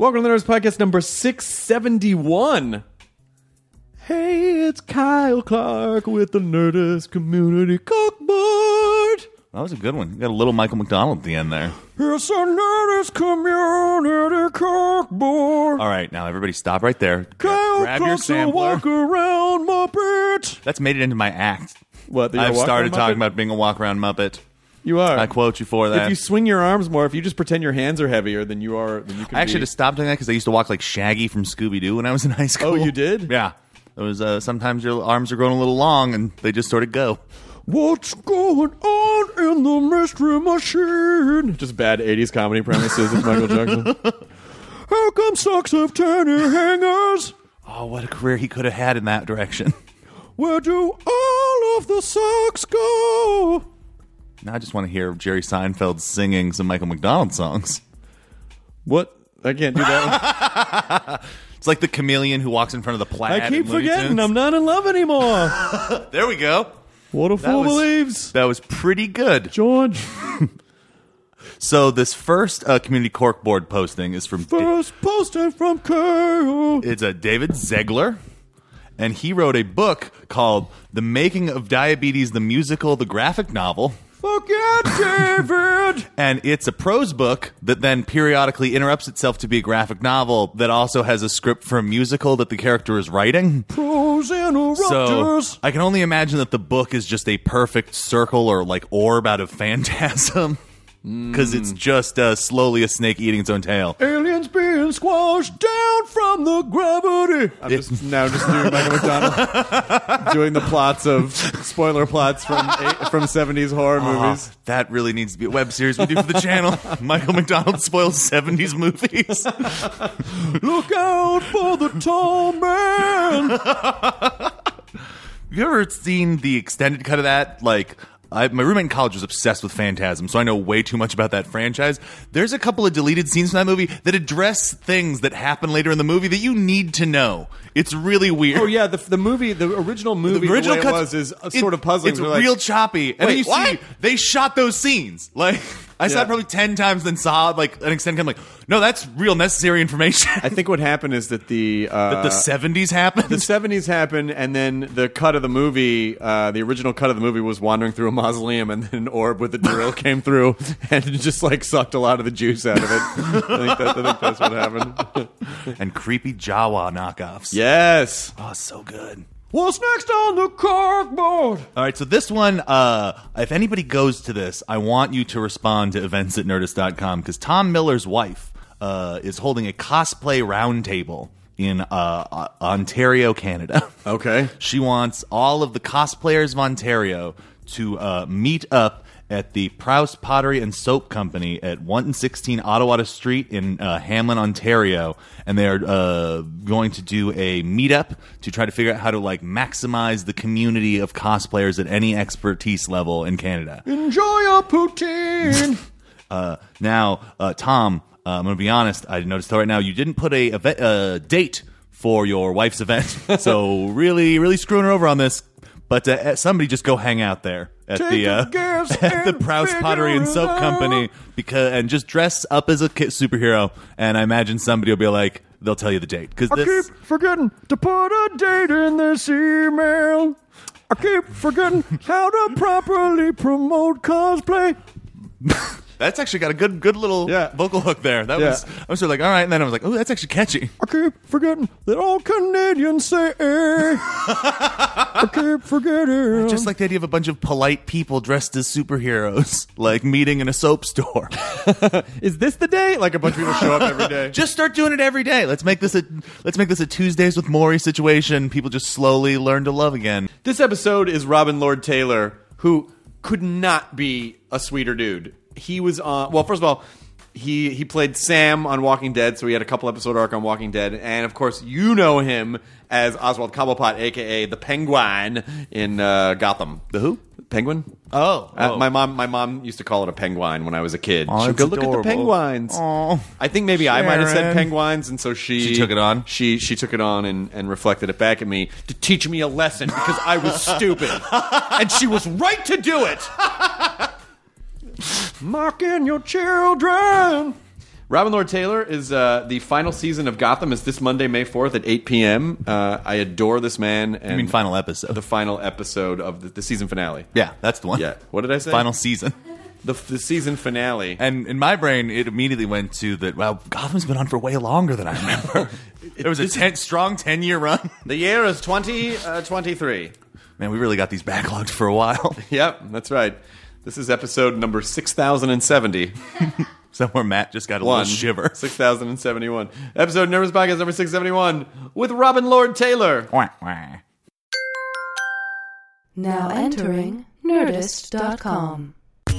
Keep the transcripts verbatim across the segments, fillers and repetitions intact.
Welcome to the Nerds Podcast number six seventy-one. Hey, it's Kyle Clark with the Nerdist Community Cookboard. That was a good one. You got a little Michael McDonald at the end there. It's a Nerdist Community Cookboard. All right, now everybody stop right there. Kyle Grab your Clark's a sampler. walk around Muppet. That's made it into my act. What? that you're a I've walk started around talking Muppet? about being a walk-around Muppet. You are. I quote you for that. If you swing your arms more, if you just pretend your hands are heavier, then you are. Then you can. I actually be... just stopped doing that because I used to walk like Shaggy from Scooby-Doo when I was in high school. Oh, you did? Yeah. It was uh, sometimes your arms are growing a little long and they just sort of go. What's going on in the mystery machine? Just bad eighties comedy premises with Michael Jackson. How come socks have tiny hangers? Oh, what a career he could have had in that direction. Where do all of the socks go? Now I just want to hear Jerry Seinfeld singing some Michael McDonald songs. What? I can't do that one. It's like the chameleon who walks in front of the plaid. I keep in Looney forgetting Tunes. I'm not in love anymore. There we go. What a That fool was- believes. That was pretty good. George, So this first uh, community corkboard posting is from first posted from Kyle. it's a David Zegler, and he wrote a book called "The Making of Diabetes: The Musical, the Graphic Novel." Forget David. And it's a prose book that then periodically interrupts itself to be a graphic novel that also has a script for a musical that the character is writing. Pros So interrupters. I can only imagine that the book is just a perfect circle or like orb out of phantasm. Because it's just uh, slowly a snake eating its own tail. Aliens being squashed down from the gravity. I'm just now just doing Michael McDonald, doing the plots of spoiler plots from eight, from seventies horror movies. Oh, that really needs to be a web series we do for the channel. Michael McDonald spoils seventies movies. Look out for the tall man. Have you ever seen the extended cut of that? Like, I, my roommate in college was obsessed with Phantasm, so I know way too much about that franchise. There's a couple of deleted scenes from that movie that address things that happen later in the movie that you need to know. It's really weird. Oh yeah, the the movie, the original movie, the, original way it cuts- was is uh, it- sort of puzzling. It's We're like, real choppy. And Wait, then you what? see they shot those scenes. Like I saw Yeah. it probably ten times, then saw like an extended cut. I'm like, no, that's real necessary information. I think what happened is that the uh, that the seventies happened. the seventies happened, and then the cut of the movie, uh, the original cut of the movie, was wandering through a mausoleum, and then an orb with a drill came through and it just like sucked a lot of the juice out of it. I think, that, I think that's what happened. and creepy Jawa knockoffs. Yes. Oh, so good. What's next on the corkboard? All right, so this one, uh, if anybody goes to this, I want you to respond to events at nerdist dot com because Tom Miller's wife uh, is holding a cosplay roundtable in uh, uh, Ontario, Canada. Okay. She wants all of the cosplayers of Ontario to uh, meet up at the Prowse Pottery and Soap Company at one sixteen Ottawa Street in uh, Hamlin, Ontario, and they're uh, going to do a meetup to try to figure out how to like maximize the community of cosplayers at any expertise level in Canada. Enjoy your poutine. Uh, now, uh, Tom, uh, I'm going to be honest. I noticed right now you didn't put a event, uh, date for your wife's event, so really, really screwing her over on this. But uh, somebody just go hang out there at Take the a uh, guess at the and Prowse figure Pottery and it Soap out. Company because and just dress up as a ki- superhero. And I imagine somebody will be like, they'll tell you the date because I this. keep forgetting to put a date in this email. I keep forgetting how to properly promote cosplay. That's actually got a good, good little Yeah. vocal hook there. That Yeah. was I was sort of like, all right, and then I was like, oh, that's actually catchy. I keep forgetting that all Canadians say. I keep forgetting. Just like the idea of a bunch of polite people dressed as superheroes, like meeting in a soap store. Is this the day? Like a bunch of people show up every day. Just start doing it every day. Let's make this a let's make this a Tuesdays with Maury situation. People just slowly learn to love again. This episode is Robin Lord Taylor, who could not be a sweeter dude. He was on. Well, first of all, he he played Sam on Walking Dead, so he had a couple episode arc on Walking Dead, and of course, you know him as Oswald Cobblepot, aka the Penguin in uh, Gotham. The who? Penguin. Oh, Uh, oh. my mom, my mom used to call it a penguin when I was a kid. Oh, She'd that's go, look adorable. at the penguins. Oh, I think maybe I might have said Sharon. penguins, and so she She took it on? She she took it on and, and reflected it back at me to teach me a lesson because I was stupid, and she was right to do it. Mocking your children Robin Lord Taylor is uh, the final season of Gotham is this Monday, May fourth at eight p.m. Uh, I adore this man. And I mean, final episode. The final episode of the, the season finale. Yeah, that's the one. Yeah. What did I say? Final season. The, the season finale. And in my brain, it immediately went to that, well, Gotham's been on for way longer than I remember. There was a ten, strong ten-year run. The year is twenty twenty-three. Man, we really got these backlogged for a while. Yep, that's right. This is episode number six thousand seventy. Somewhere Matt just got a One. little shiver. six thousand seventy-one. Episode Nervous Podcast number six seventy-one with Robin Lord Taylor. Now entering Nerdist dot com.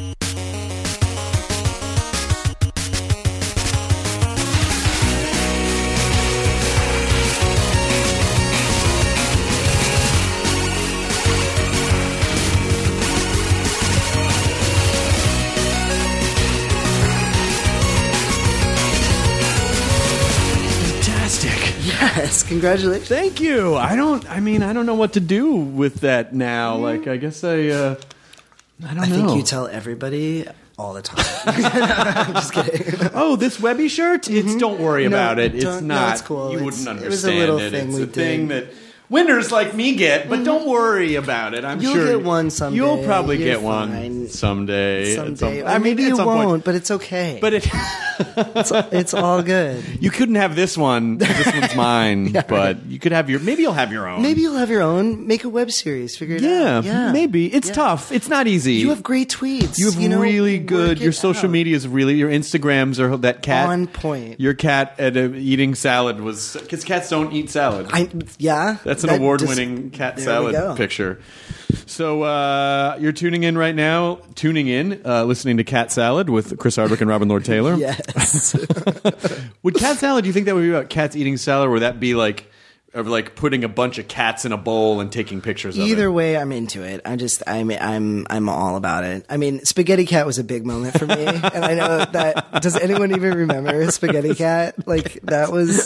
Yes, congratulations. Thank you. I don't. I mean, I don't know what to do with that now. Like, I guess I. Uh, I don't I know. think you tell everybody all the time. I'm just kidding. Oh, this Webby shirt? It's don't worry No, about it. It's don't- no, not. it's cool. You It's- wouldn't it understand was a little it. thing It's we a thing did. that winners like me get, but don't worry about it. I'm You'll sure get one someday. You'll probably You're get one fine. someday. at Someday. some- Or I mean, maybe at you some won't, point. but it's okay. But it. it's, it's all good. You couldn't have this one. This one's mine. But you could have your. Maybe you'll have your own. Maybe you'll have your own. Make a web series. Figure it Yeah, out. Yeah, maybe. It's Yeah. tough. It's not easy. You have great tweets. You have you know, really work good. it Your social out. media is really. Your Instagrams are that cat On point. Your cat at uh, eating salad was because cats don't eat salad. I, yeah. That's an that award-winning just- cat there we salad go. picture. So uh, you're tuning in right now. Tuning in, uh, listening to Cat Salad with Chris Hardwick and Robin Lord Taylor. Yes. Would Cat Salad? Do you think that would be about cats eating salad, or would that be like, of like putting a bunch of cats in a bowl and taking pictures of it? Either way, I'm into it. I just, I'm, I'm, I'm all about it. I mean, Spaghetti Cat was a big moment for me, and I know that. Does anyone even remember Spaghetti Cat? Like that was.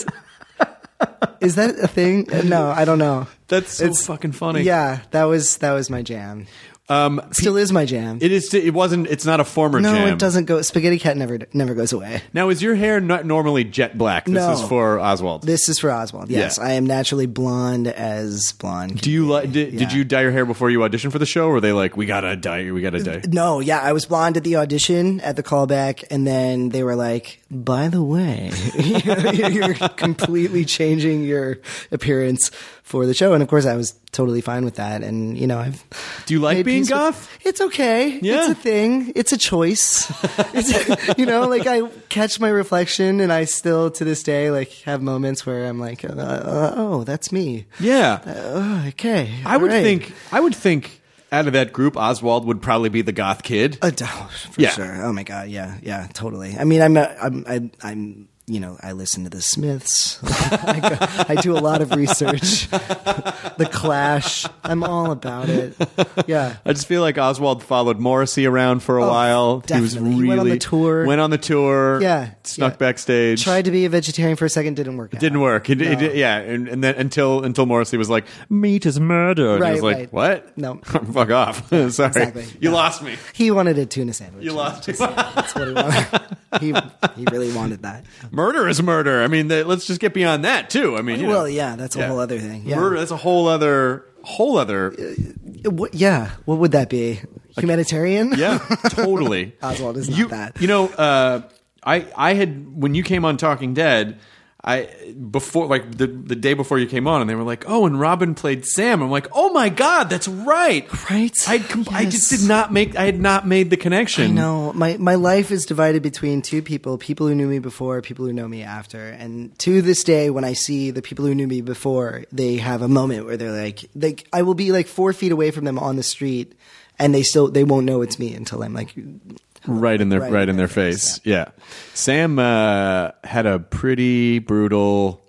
Is that a thing? No, I don't know. That's so fucking funny. Yeah, that was that was my jam. Um, Still is my jam. It is. It wasn't. It's not a former no, jam. it doesn't go. Spaghetti Cat never never goes away. Now, is your hair not normally jet black? This No. is for Oswald. This is for Oswald. Yes, Yeah. I am naturally blonde as blonde. can Do you be. like? Did, Yeah. did you dye your hair before you auditioned for the show, or were they like, "We gotta dye. We gotta dye"? No, yeah, I was blonde at the audition, at the callback, and then they were like, by the way, you're completely changing your appearance for the show. And of course, I was totally fine with that. And, you know, I've. Do you like made being peace with- goth? It's okay. Yeah. It's a thing. It's a choice. It's, you know, like I catch my reflection and I still, to this day, like have moments where I'm like, uh, uh, oh, that's me. Yeah, Oh, okay. I would all right. think. I would think out of that group, Oswald would probably be the goth kid. Uh, oh, for Yeah. sure. Oh my god. Yeah. Yeah. Totally. I mean, I'm. A, I'm. I, I'm. You know, I listen to the Smiths. I, go, I do a lot of research. The Clash. I'm all about it. Yeah. I just feel like Oswald followed Morrissey around for a Oh, while. He was definitely. really He went on the tour. Went on the tour. Yeah. snuck Yeah. backstage. Tried to be a vegetarian for a second. Didn't work out. Didn't work. It, it- No. yeah, and, and then until until Morrissey was like, "Meat is murder," and he Right, was like, right. "What? No. fuck off." Sorry, Exactly. you No. lost me. He wanted a tuna sandwich. You lost me. That's what he wanted. he he really wanted that. Murder is murder. I mean, the, let's just get beyond that too. I mean, you know. Well, yeah, that's a Yeah. whole other thing. Yeah. Murder. That's a whole other whole other. What, yeah. What would that be? Humanitarian? Yeah, totally. Oswald is not you, that. You know, uh, I I had when you came on Talking Dead, I before like the the day before you came on, and they were like, "Oh, and Robin played Sam." I'm like, "Oh my god, that's right!" Right? I com- I just Yes. did not make I had not made the connection. I know. My my life is divided between two people, people who knew me before, people who know me after. And to this day, when I see the people who knew me before, they have a moment where they're like, they, I will be like four feet away from them on the street, and they still, they won't know it's me until I'm like, Right in their right, Right in their face. Yeah. Sam uh, had a pretty brutal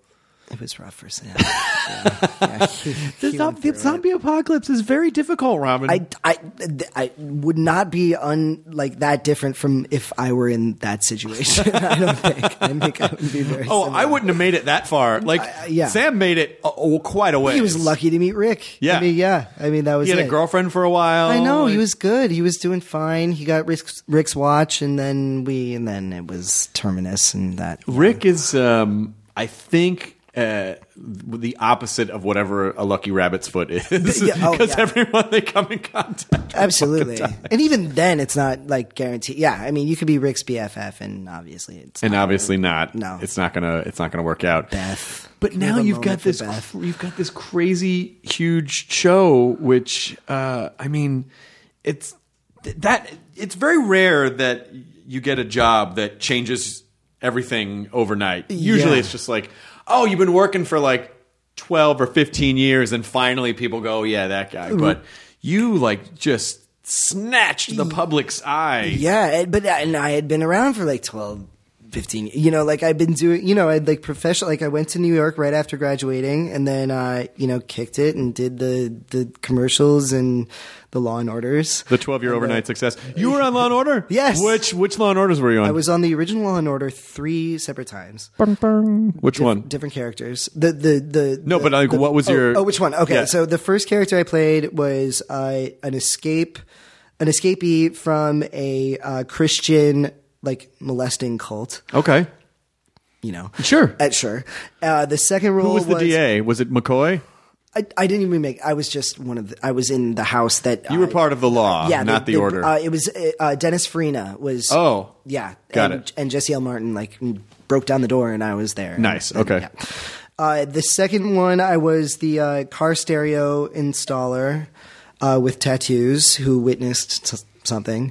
It was rough for Sam. Yeah, yeah, he- The, he zo- went the through it. zombie apocalypse is very difficult, Robin. I, I, I would not be un, like that different from if I were in that situation. I don't think. I think I would be very. oh, similar. I wouldn't have made it that far. Like I- yeah. Sam made it uh, oh, quite a way. He was lucky to meet Rick. Yeah. I mean, yeah. I mean, that was He had it. a girlfriend for a while. I know he Like- was good. He was doing fine. He got Rick's, Rick's watch, and then we, and then it was Terminus, and that. Rick is, um, I think, uh, the opposite of whatever a lucky rabbit's foot is. Because Yeah, oh, yeah. everyone they come in contact with Absolutely, fucking die. and even then, it's not like guaranteed. Yeah, I mean, you could be Rick's B F F, and obviously, it's And not obviously not. No. it's not gonna. It's not gonna work out. Beth. But We now have a you've moment got for this. Beth. cr- You've got this crazy huge show, which uh, I mean, it's th- that it's very rare that you get a job that changes everything overnight. Usually, Yeah. it's just like, oh, you've been working for like twelve or fifteen years, and finally people go, yeah, that guy. But you like just snatched the public's eye. Yeah, and- but and I had been around for like twelve, fifteen. You know, like I'd been doing. You know, I'd like professional. Like I went to New York right after graduating, and then uh, you know kicked it and did the the commercials and the Law and Orders. The twelve-year overnight success. You were on Law and Order? Yes. Which which Law and Orders were you on? I was on the original Law and Order three separate times. Which one? Different characters. The the the No, the- but, like, the- what was oh, your- Oh, which one? Okay, Yeah. so the first character I played was uh, an escape, an escapee from a uh, Christian like molesting cult. Okay. You know, Sure. Uh, sure. Uh, the second role Who was the D A? Was it McCoy? I, I didn't even make. I was just one of. The, I was in the house that You were uh, part of the law, yeah, not the, order. Uh, it was uh, Dennis Farina was. Oh. yeah, Got and, it. And Jesse L. Martin like broke down the door, and I was there. Nice, And- okay. yeah. Uh, the second one, I was the uh, car stereo installer uh, with tattoos who witnessed t- something.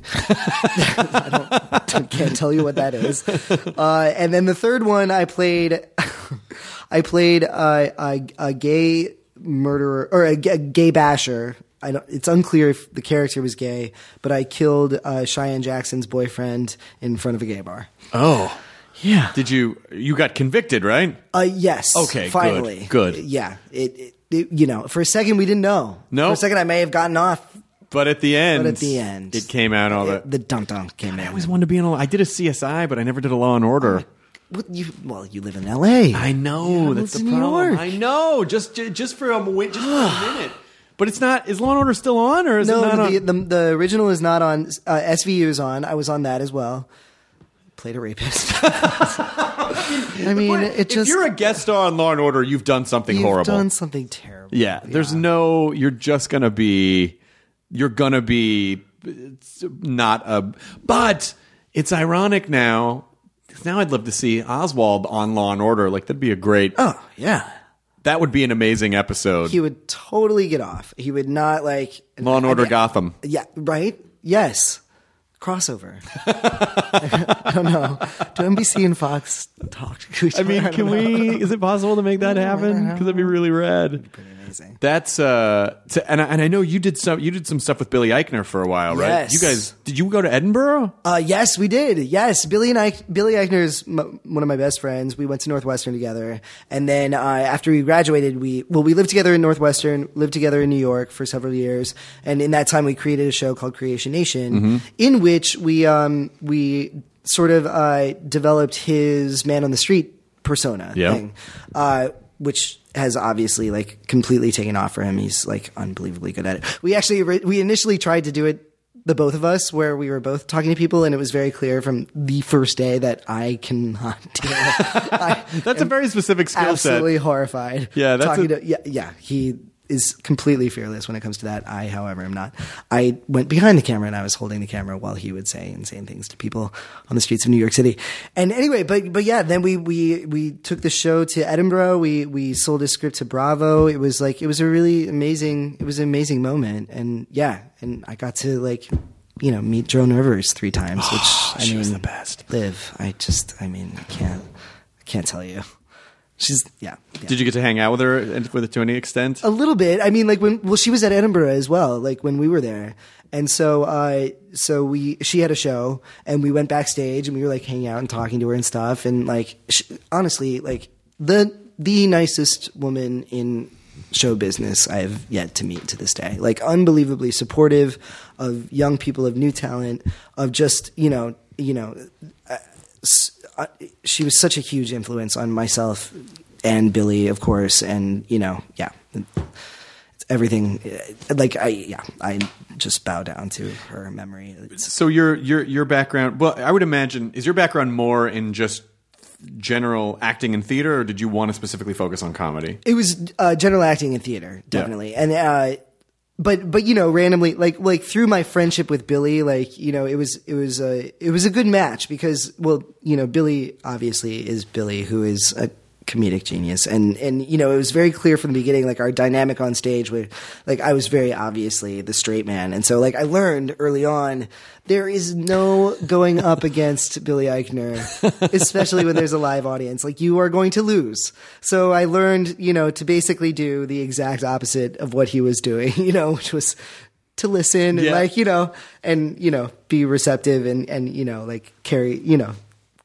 I don't, can't tell you what that is. Uh, and then the third one, I played. I played uh, a, a gay murderer or a, g- a gay basher. I don't, it's unclear if the character was gay, but I killed uh, Cheyenne Jackson's boyfriend in front of a gay bar. Oh. Yeah. Did you you got convicted, right? Uh, yes. Okay, good, Finally. good. Yeah. It, it, it. You know, for a second we didn't know. No? For a second I may have gotten off, But at the end but at the end it came out all that. the dun dun came I in. always wanted to be in a I did a C S I, but I never did a Law and Order. What, you, well, you live in L A. I know, that's the moved to New problem. York. I know, just ju- just for a wi- just for a minute. But it's not. Is Law and Order still on, or is No, it not the, on? the, the original is not on. Uh, S V U is on. I was on that as well. Played a rapist. I mean, it just if you're a guest star on Law and Order, you've done something you've horrible. done something terrible. Yeah, there's no. You're just gonna be. You're gonna be it's not a. But it's ironic now. 'Cause now I'd love to see Oswald on Law and Order. Like that'd be a great. Oh yeah. That would be an amazing episode. He would totally get off. He would not like Law and Order I- Gotham. Yeah, right? Yes. Crossover. I don't know. Do N B C and Fox talk to each I other? mean, don't can know. we? Is it possible to make that happen? Because that'd be really rad. Pretty amazing. That's uh, to, and I, and I know you did some. You did some stuff with Billy Eichner for a while, right? Yes. You guys, did you go to Edinburgh? Uh, yes, we did. Yes, Billy and I, Billy Eichner is m- one of my best friends. We went to Northwestern together, and then uh, after we graduated, we well, we lived together in Northwestern, lived together in New York for several years, and in that time, we created a show called Creation Nation, Mm-hmm. in which we um, we sort of uh, developed his man on the street persona Yeah. thing, uh, which has obviously like completely taken off for him. He's like unbelievably good at it. We actually we initially tried to do it, the both of us, where we were both talking to people, and it was very clear from the first day that I cannot do it. I That's a am very specific skill absolutely set. horrified. Yeah, that's talking a- to yeah yeah he is completely fearless when it comes to that. I, however, am not. I went behind the camera and I was holding the camera while he would say insane things to people on the streets of New York City. And anyway, but but yeah, then we we we took the show to Edinburgh. We we sold a script to Bravo. It was like it was a really amazing. It was an amazing moment. And yeah, and I got to like you know meet Joan Rivers three times, which I she mean, was the best. Liv, I just I mean I can't I can't tell you. She's yeah. yeah. Did you get to hang out with her and with it to any extent? A little bit. I mean, like when well, she was at Edinburgh as well. Like when we were there, and so uh, so we she had a show, and we went backstage, and we were like hanging out and talking to her and stuff. And like she, honestly, like the the nicest woman in show business I have yet to meet to this day. Like, unbelievably supportive of young people, of new talent, of just, you know, you know, uh, uh, she was such a huge influence on myself and Billy, of course. And, you know, yeah, it's everything. Like, I, yeah, I just bow down to her memory. It's, So your your your background, well, I would imagine, is your background more in just general acting and theater, or did you want to specifically focus on comedy? It was uh, general acting and theater, definitely, yeah. and uh, but but you know, randomly, like like through my friendship with Billy, like you know, it was it was a it was a good match because, well, you know, Billy obviously is Billy, who is a comedic genius, and and you know, it was very clear from the beginning, like our dynamic on stage, where like I was very obviously the straight man, and so like I learned early on there is no going up against Billy Eichner, especially when there's a live audience. Like, you are going to lose. So I learned, you know, to basically do the exact opposite of what he was doing, you know, which was to listen yeah. and like, you know, and, you know, be receptive and, and, you know, like carry, you know,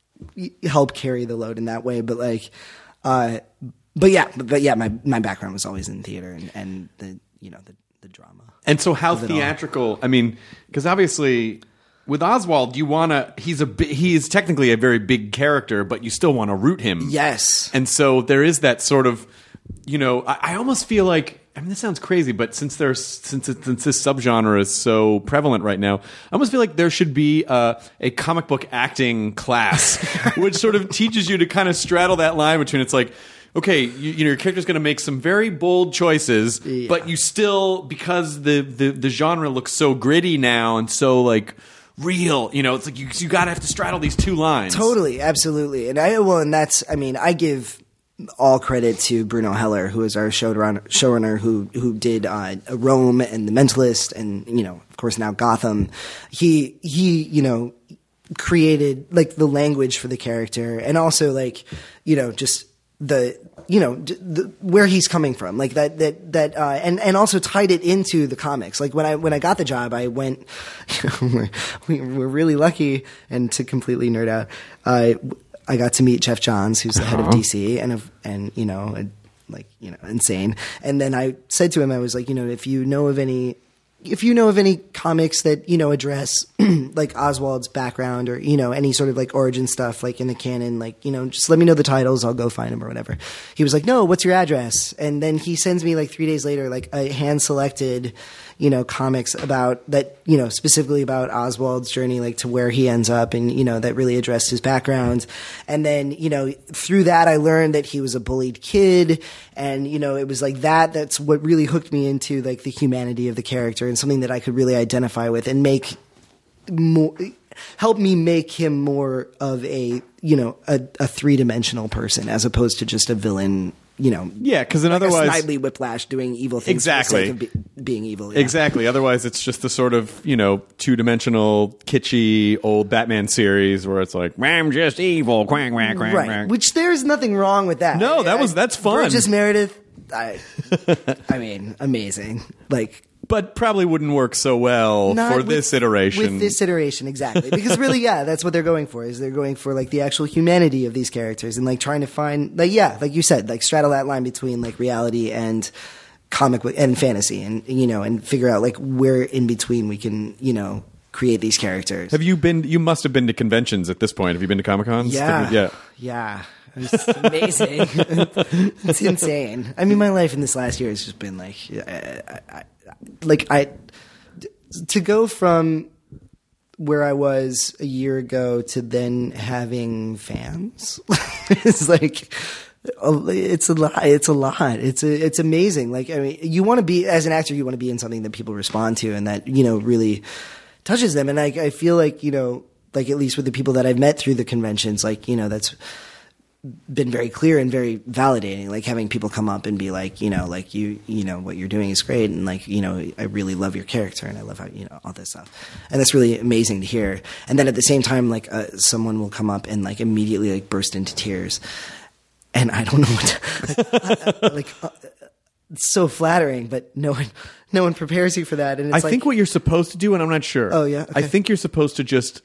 help carry the load in that way. But like, uh, but yeah, but, but yeah, my, my background was always in theater and, and the, you know, the, the drama. And so how theatrical, I mean, because obviously with Oswald, you want to, he's a, he is technically a very big character, but you still want to root him. Yes. And so there is that sort of, you know, I, I almost feel like, I mean, this sounds crazy, but since there's, since, it, since this subgenre is so prevalent right now, I almost feel like there should be uh, a comic book acting class, which sort of teaches you to kind of straddle that line between, it's like, okay, you, you know, your character's going to make some very bold choices, yeah. but you still, because the, the, the genre looks so gritty now and so like real, you know, it's like you, you got to have to straddle these two lines. Totally, absolutely. And I, well, and that's, I mean, I give all credit to Bruno Heller, who is our showrunner, showrunner who, who did uh, Rome and The Mentalist and, you know, of course now Gotham. He, he, you know, created like the language for the character and also like, you know, just the, you know, the, where he's coming from, like that, that, that, uh, and, and also tied it into the comics. Like when I, when I got the job, I went, you know, we're, we're really lucky, and to completely nerd out, uh, I got to meet Jeff Johns, who's the head of D C and, of, and, you know, like, you know, insane. And then I said to him, I was like, you know, if you know of any, if you know of any comics that, you know, address like Oswald's background or, you know, any sort of like origin stuff, like in the canon, like, you know, just let me know the titles. I'll go find them or whatever. He was like, no, what's your address? And then he sends me like three days later, like a hand selected, you know, comics about that, you know, specifically about Oswald's journey, like to where he ends up and, you know, that really addressed his background. And then, you know, through that, I learned that he was a bullied kid. And, you know, it was like that, that's what really hooked me into like the humanity of the character and something that I could really identify with and make more, help me make him more of a, you know, a, a three-dimensional person as opposed to just a villain. You know, yeah, because like otherwise, a Snidely Whiplash doing evil things exactly for the sake of be, being evil. Yeah. Exactly. Otherwise, it's just the sort of, you know, two-dimensional, kitschy old Batman series where it's like, I'm just evil, quack, quack, quack, right? quack. Which there's nothing wrong with that. No, that I, was that's fun. Burgess Meredith, I, I mean, amazing. Like. But probably wouldn't work so well Not for with, this iteration. With this iteration, exactly. Because really, yeah, that's what they're going for, is they're going for like the actual humanity of these characters and like trying to find, like, yeah, like you said, like straddle that line between like reality and comic book and fantasy and, you know, and figure out like where in between we can, you know, create these characters. Have you been, you must have been to conventions at this point. Have you been to Comic-Cons? Yeah. Yeah. Yeah. It's amazing. It's insane. I mean, my life in this last year has just been like, I, I, I, like I, to go from where I was a year ago to then having fans, it's like, it's a lot. It's a lot. It's a, it's amazing. Like, I mean, you want to be, as an actor, you want to be in something that people respond to and that, you know, really touches them. And I, I feel like, you know, like at least with the people that I've met through the conventions, like, you know, that's been very clear and very validating, like having people come up and be like, you know, like you, you know, what you're doing is great. And like, you know, I really love your character and I love how, you know, all this stuff. And that's really amazing to hear. And then at the same time, like uh, someone will come up and like immediately like burst into tears. And I don't know what to, like, uh, it's so flattering, but no one, no one prepares you for that. And it's I like, think what you're supposed to do, and I'm not sure. Oh, yeah? Okay. I think you're supposed to just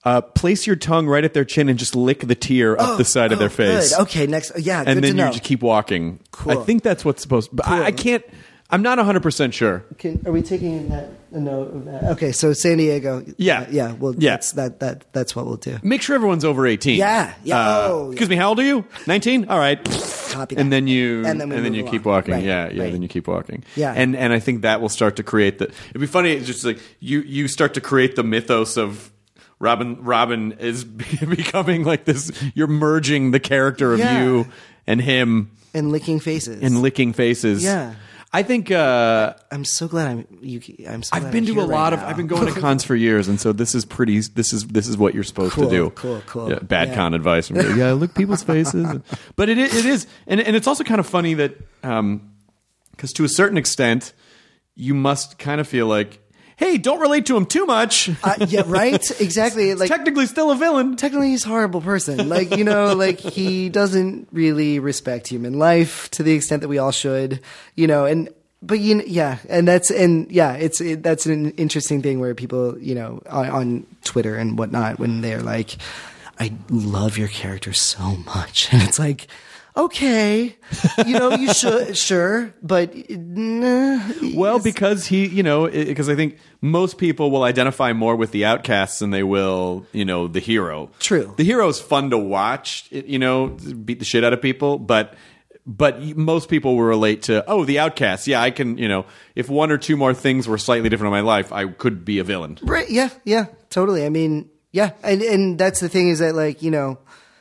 Uh, place your tongue right at their chin and just lick the tear up Oh, the side of oh, their face. Good. Okay, next. Yeah, good and then to know. you just keep walking. Cool. I think that's what's supposed. But I, I can't. I'm not one hundred percent sure. Can, are we taking that, a note of that? Okay, so San Diego. Yeah. uh, yeah. Well, Yeah. That's, that that that's what we'll do. Make sure everyone's over eighteen. Yeah, yeah. Uh, Oh, excuse me. How old are you? Nineteen. All right. Copy that. And then you And then we move you along. keep walking. Right, yeah, yeah. right. Then you keep walking. Yeah. And and I think that will start to create the. It'd be funny. It's just like you you start to create the mythos of. Robin Robin is becoming like this. You're merging the character of Yeah. you and him And licking faces. and licking faces. Yeah. I think uh, I'm so glad I'm. You, I'm so. I've glad been I'm to here a lot right of. now. I've been going to cons for years, and so this is pretty. This is this is what you're supposed Cool, to do. cool, cool. Yeah, bad Yeah. con advice. From me. Yeah, look people's faces. But it is, it is, and and it's also kind of funny that because to a certain extent, you must kind of feel like, hey, don't relate to him too much. Uh, yeah, right. Exactly. Like Technically, still a villain. technically, he's a horrible person. Like you know, like he doesn't really respect human life to the extent that we all should. You know, and. But you know, yeah, and that's and yeah, it's it, that's an interesting thing where people, you know, on, on Twitter and whatnot, when they're like, "I love your character so much," and it's like, okay, you know, you should sure, but nah, Well, it's- because he, you know, because I think most people will identify more with the outcasts than they will, you know, the hero. True. The hero is fun to watch, it- you know, beat the shit out of people, but but most people will relate to, oh, the outcasts. Yeah, I can, you know, if one or two more things were slightly different in my life, I could be a villain. right, yeah, yeah, totally. I mean, yeah, and and that's the thing is that like you know.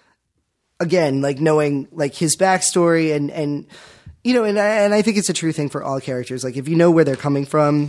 Again, like knowing like his backstory and and you know, and I, and I think it's a true thing for all characters. Like if you know where they're coming from,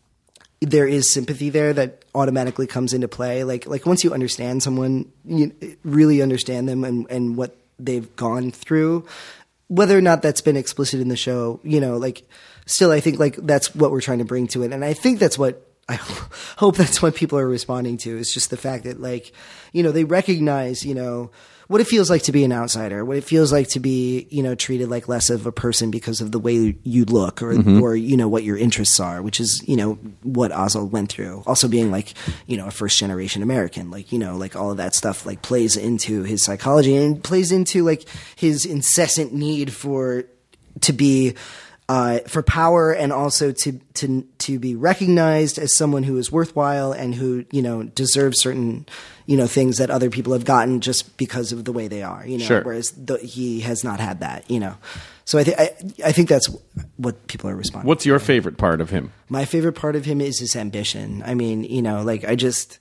there is sympathy there that automatically comes into play. Like like once you understand someone, you really understand them and and what they've gone through, whether or not that's been explicit in the show, you know, like still I think like that's what we're trying to bring to it, and I think that's what I hope that's what people are responding to is just the fact that like you know they recognize you know. What it feels like to be an outsider, what it feels like to be, you know, treated like less of a person because of the way you look or, Mm-hmm. or, you know, what your interests are, which is, you know, what Oswald went through. Also being like, you know, a first generation American, like, you know, like all of that stuff like plays into his psychology and plays into like his incessant need for, to be, uh, for power and also to, to, to be recognized as someone who is worthwhile and who, you know, deserves certain, you know, things that other people have gotten just because of the way they are, you know, Sure. whereas the, he has not had that, you know. So I think, I, I think that's what people are responding. What's your favorite part of him? My favorite part of him is his ambition. I mean, you know, like I just,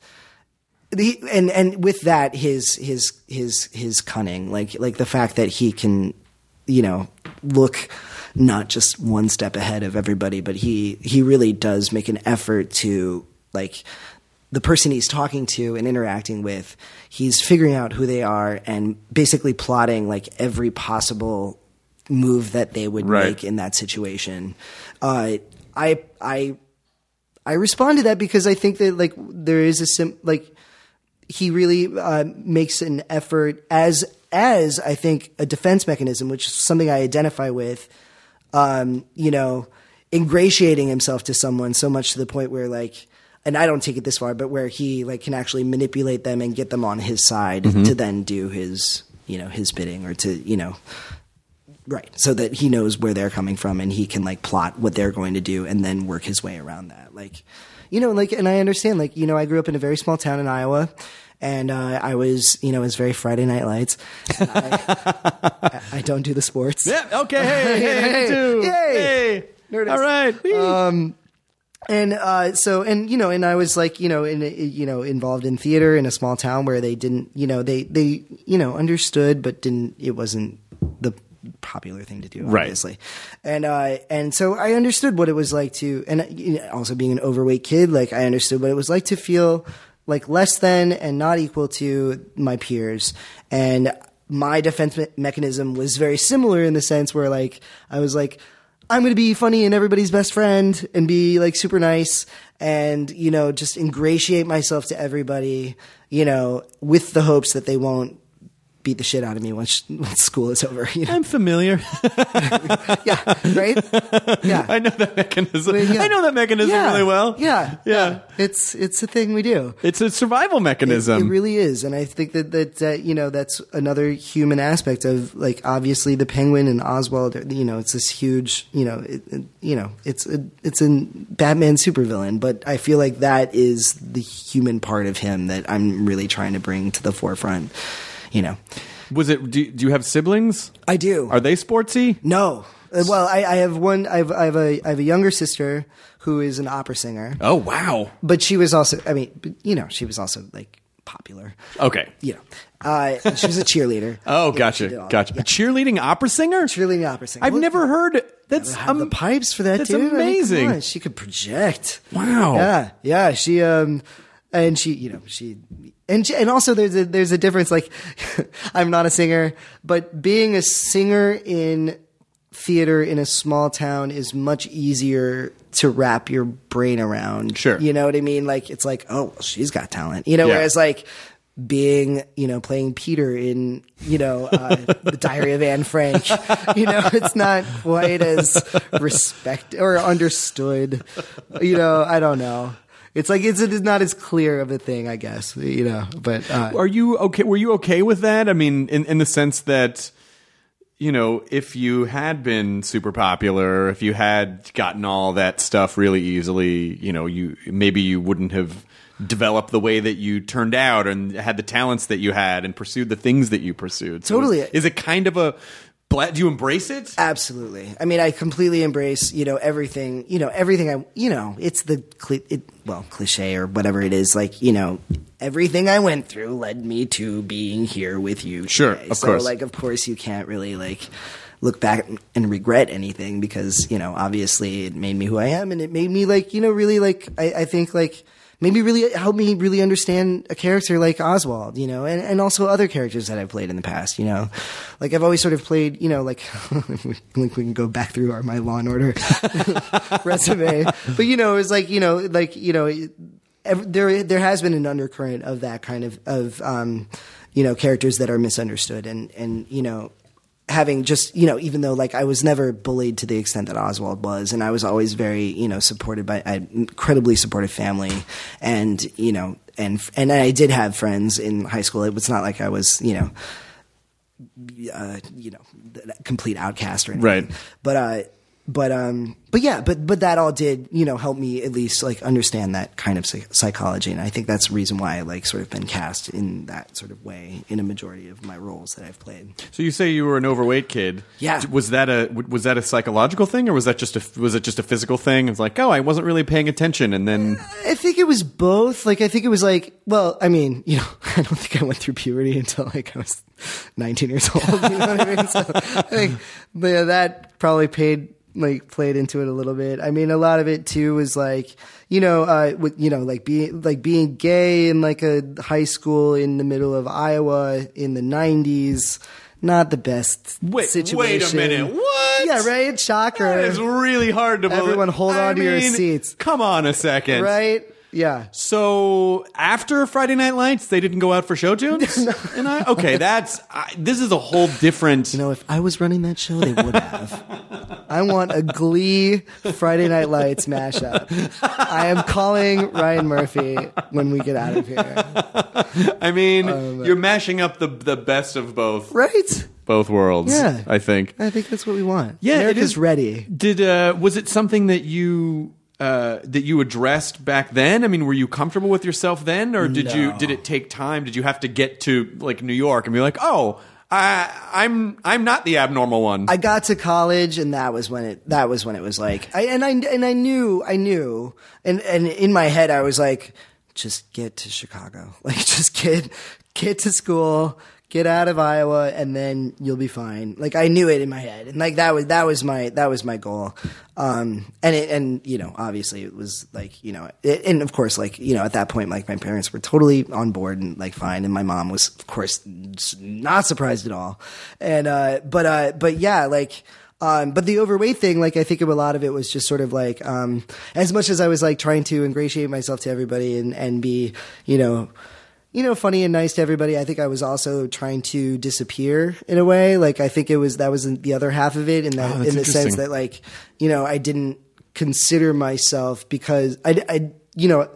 the, and, and with that, his, his, his, his cunning, like, like the fact that he can, you know, look not just one step ahead of everybody, but he, he really does make an effort to like, the person he's talking to and interacting with, he's figuring out who they are and basically plotting like every possible move that they would Right. make in that situation. Uh, I I I respond to that because I think that like there is a sim like he really uh, makes an effort as as I think a defense mechanism, which is something I identify with. Um, you know, ingratiating himself to someone so much to the point where like. And I don't take it this far, but where he like can actually manipulate them and get them on his side Mm-hmm. to then do his, you know, his bidding or to, you know, right. So that he knows where they're coming from and he can like plot what they're going to do and then work his way around that. Like, you know, like, and I understand, like, you know, I grew up in a very small town in Iowa and uh, I was, you know, it was very Friday Night Lights. I, I, I don't do the sports. Yeah. Okay. Hey. Hey. Hey, me too. yay. Hey. Nerdist. All right. Whee. And uh, so, and you know, and I was like, you know, in you know, involved in theater in a small town where they didn't, you know, they they you know understood, but didn't. It wasn't the popular thing to do, Right. obviously. And uh, and so I understood what it was like to, and you know, also being an overweight kid, like I understood what it was like to feel like less than and not equal to my peers. And my defense me- mechanism was very similar in the sense where like I was like, I'm going to be funny and everybody's best friend and be like super nice and, you know, just ingratiate myself to everybody, you know, with the hopes that they won't beat the shit out of me once, once school is over. You know? I'm familiar. Yeah, right? Yeah. I know that mechanism. Well, yeah. I know that mechanism Yeah. really well. Yeah. Yeah. It's it's a thing we do. It's a survival It, mechanism. it really is, and I think that that uh, you know that's another human aspect of like obviously the Penguin and Oswald. You know, it's this huge. You know, it, it, you know, it's a, it's a Batman supervillain, but I feel like that is the human part of him that I'm really trying to bring to the forefront. You know, Was it? Do, do you have siblings? I do. Are they sportsy? No. Uh, Well, I, I have one. I have, I have a I have a younger sister who is an opera singer, Oh wow. but she was also. I mean, but, you know, she was also like popular. Okay. You know, uh, she was a cheerleader. Oh, Yeah, she gotcha, did all that. gotcha. Yeah. A cheerleading opera singer? Cheerleading opera singer. I've Well, never heard. That's have the um, pipes for that, that's dude. I mean, come amazing. on, she could project. Wow. Yeah, yeah. She um, and she, you know, she and she, and also there's a there's a difference. Like, I'm not a singer, but being a singer in theater in a small town is much easier to wrap your brain around. Sure. You know what I mean? Like, it's like, oh, well, she's got talent. You know, Yeah. whereas like being, you know, playing Peter in, you know, uh, The Diary of Anne Frank, you know, it's not quite as respect or understood. You know, I don't know. It's like it's, it's not as clear of a thing, I guess. You know, but uh, Are you okay? Were you okay with that? I mean, in in the sense that, you know, if you had been super popular, if you had gotten all that stuff really easily, you know, you maybe you wouldn't have developed the way that you turned out and had the talents that you had and pursued the things that you pursued. So Totally. Is, is it kind of a bla- do you embrace it? Absolutely. I mean, I completely embrace, you know, everything, you know, everything I, you know, it's the, cli- it, well, cliche or whatever it is, like, you know, everything I went through led me to being here with you. Sure, today. of so, course. like, of course you can't really, like, look back and regret anything because, you know, obviously it made me who I am and it made me, like, you know, really, like, I, I think, like, maybe really helped me really understand a character like Oswald, you know, and, and also other characters that I've played in the past, you know. Like, I've always sort of played, you know, like, we we can go back through our My Law and Order resume. But, you know, it's like, you know, like, you know, ev- there there has been an undercurrent of that kind of, of um, you know, characters that are misunderstood. And, and you know, having just, you know, even though like I was never bullied to the extent that Oswald was, and I was always very, you know, supported by an incredibly supportive family, and you know, and and I did have friends in high school. It was not like I was, you know, uh, you know, the complete outcast or anything. Right. But uh, but um, but yeah, but but that all did, you know, help me at least like understand that kind of psych- psychology, and I think that's the reason why I like sort of been cast in that sort of way in a majority of my roles that I've played. So you say you were an overweight kid. Yeah. Was that a was that a psychological thing, or was that just a was it just a physical thing? It's like, oh, I wasn't really paying attention, and then I think it was both. Like, I think it was like, well, I mean, you know, I don't think I went through puberty until like I was nineteen years old. You know what I mean? So I think but yeah, that probably paid like played into it a little bit. I mean, a lot of it too was like, you know, uh, with, you know, like being like being gay in like a high school in the middle of Iowa in the nineties. Not the best wait, situation. wait a minute, what? Yeah, right. Shocker. That is really hard to believe. Everyone hold I on to your mean, seats. Come on a second, Right. Yeah. So after Friday Night Lights, they didn't go out for show tunes. And I, okay, that's I, this is a whole different. You know, if I was running that show, they would have. I want a Glee Friday Night Lights mashup. I am calling Ryan Murphy when we get out of here. I mean, Um, you're mashing up the the best of both Right? both worlds. Yeah. I think. I think that's what we want. Yeah, it America's is ready. Did uh, was it something that you uh, that you addressed back then? I mean, were you comfortable with yourself then, or did you No. did it take time? Did you have to get to like New York and be like, oh, I, I'm I'm not the abnormal one? I got to college, and that was when it. That was when it was like, I, and I and I knew, I knew, and and in my head, I was like, just get to Chicago, like just get get to school, get out of Iowa, and then you'll be fine. Like I knew it in my head, and like that was that was my that was my goal. Um, and it, and you know, obviously, it was like you know, it, and of course, like you know, at that point, like my parents were totally on board and like fine, and my mom was, of course, not surprised at all. And uh, but uh, but yeah, like. Um, but the overweight thing, like I think a lot of it was just sort of like, um, as much as I was like trying to ingratiate myself to everybody and, and be, you know, you know, funny and nice to everybody. I think I was also trying to disappear in a way. Like, I think it was, that was the other half of it in that, Oh, that's in the sense interesting. that, like, you know, I didn't consider myself because I, I, you know,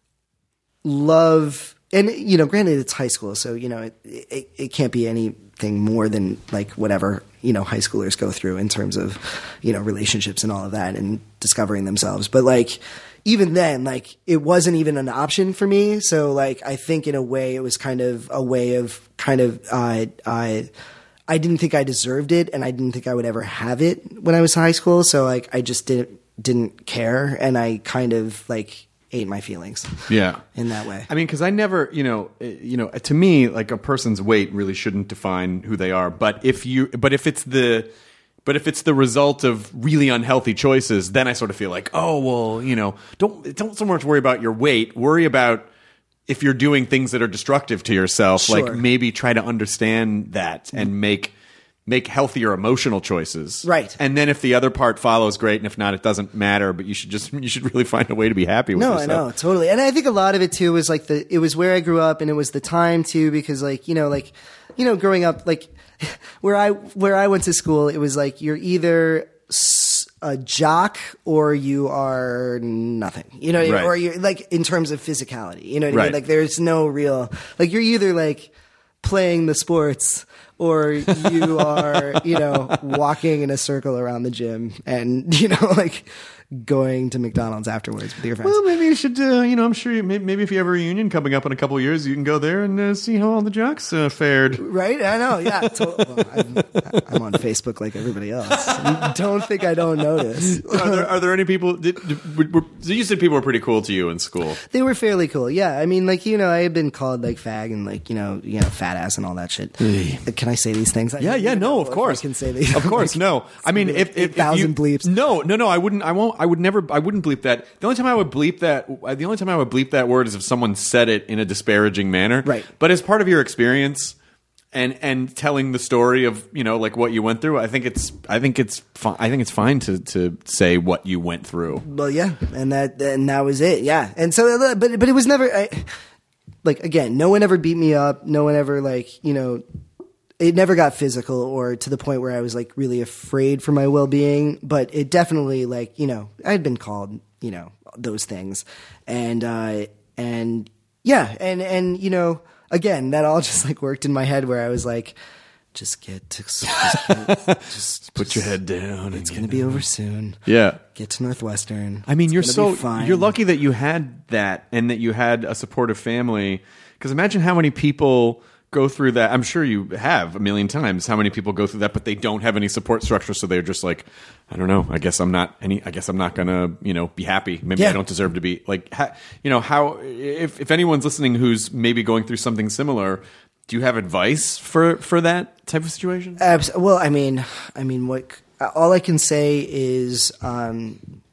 love, and, you know, granted it's high school, so, you know, it, it, it can't be anything more than like whatever, you know, high schoolers go through in terms of, you know, relationships and all of that and discovering themselves. But like, even then, like, it wasn't even an option for me. So like, I think in a way it was kind of a way of kind of, uh, uh, I didn't think I deserved it and I didn't think I would ever have it when I was in high school. So like, I just didn't, didn't care. And I kind of like ate my feelings. Yeah. In that way. I mean, because I never, you know, eh, you know, to me, like a person's weight really shouldn't define who they are. But if you, but if it's the, but if it's the result of really unhealthy choices, then I sort of feel like, oh well, you know, don't don't so much worry about your weight. Worry about if you're doing things that are destructive to yourself. Sure. Like maybe try to understand that and make make healthier emotional choices. Right. And then if the other part follows, great. And if not, it doesn't matter. But you should just you should really find a way to be happy with No, yourself. I know, totally. And I think a lot of it too was like the, it was where I grew up and it was the time too, because like, you know, like, you know, growing up, like where I, where I went to school, it was like, you're either s- a jock or you are nothing, you know, Right. or you're like in terms of physicality, you know what I Right. mean? Like there's no real, like you're either like playing the sports or you are, you know, walking in a circle around the gym and, you know, like going to McDonald's afterwards with your friends. Well, maybe you should, uh, you know, I'm sure you, maybe, maybe if you have a reunion coming up in a couple of years, you can go there and uh, see how all the jocks uh, fared. Right? I know. Yeah. To- well, I'm, I'm on Facebook like everybody else. Don't think I don't notice. are, there, are there any people? Did, did, were, were- so you said people were pretty cool to you in school. They were fairly cool. Yeah. I mean, like, you know, I had been called like fag and like, you know, you know, fat ass and all that shit. Can I say these things? I Yeah, don't yeah, even no, know of if course. I can say these. Of course, Like, no. I mean, if, if, if you, thousand bleeps. No, no, no. I wouldn't. I won't. I would never. I wouldn't bleep that. The only time I would bleep that. The only time I would bleep that word is if someone said it in a disparaging manner. Right. But as part of your experience and and telling the story of, you know, like what you went through, I think it's. I think it's. Fi- I think it's fine to to say what you went through. Well, yeah. And that, and that was it. Yeah. And so, but, but it was never, I, like, again, no one ever beat me up. No one ever like, you know, it never got physical or to the point where I was like really afraid for my well-being, but it definitely like, you know, I had been called, you know, those things. And, uh, and yeah. And, and, you know, again, that all just like worked in my head where I was like, just get to, just, get, just Put your head down. it's going to be over soon. Yeah. Get to Northwestern. I mean, It's you're gonna so be fine. you're lucky that you had that and that you had a supportive family. Because imagine how many people go through that. I'm sure you have a million times. How many people go through that, but they don't have any support structure, so they're just like, I don't know. I guess I'm not any. I guess I'm not gonna, you know, be happy. Maybe Yeah. I don't deserve to be like, ha, you know, how if if anyone's listening who's maybe going through something similar. Do you have advice for, for that type of situation? Abs- well, I mean, I mean, what all I can say is um,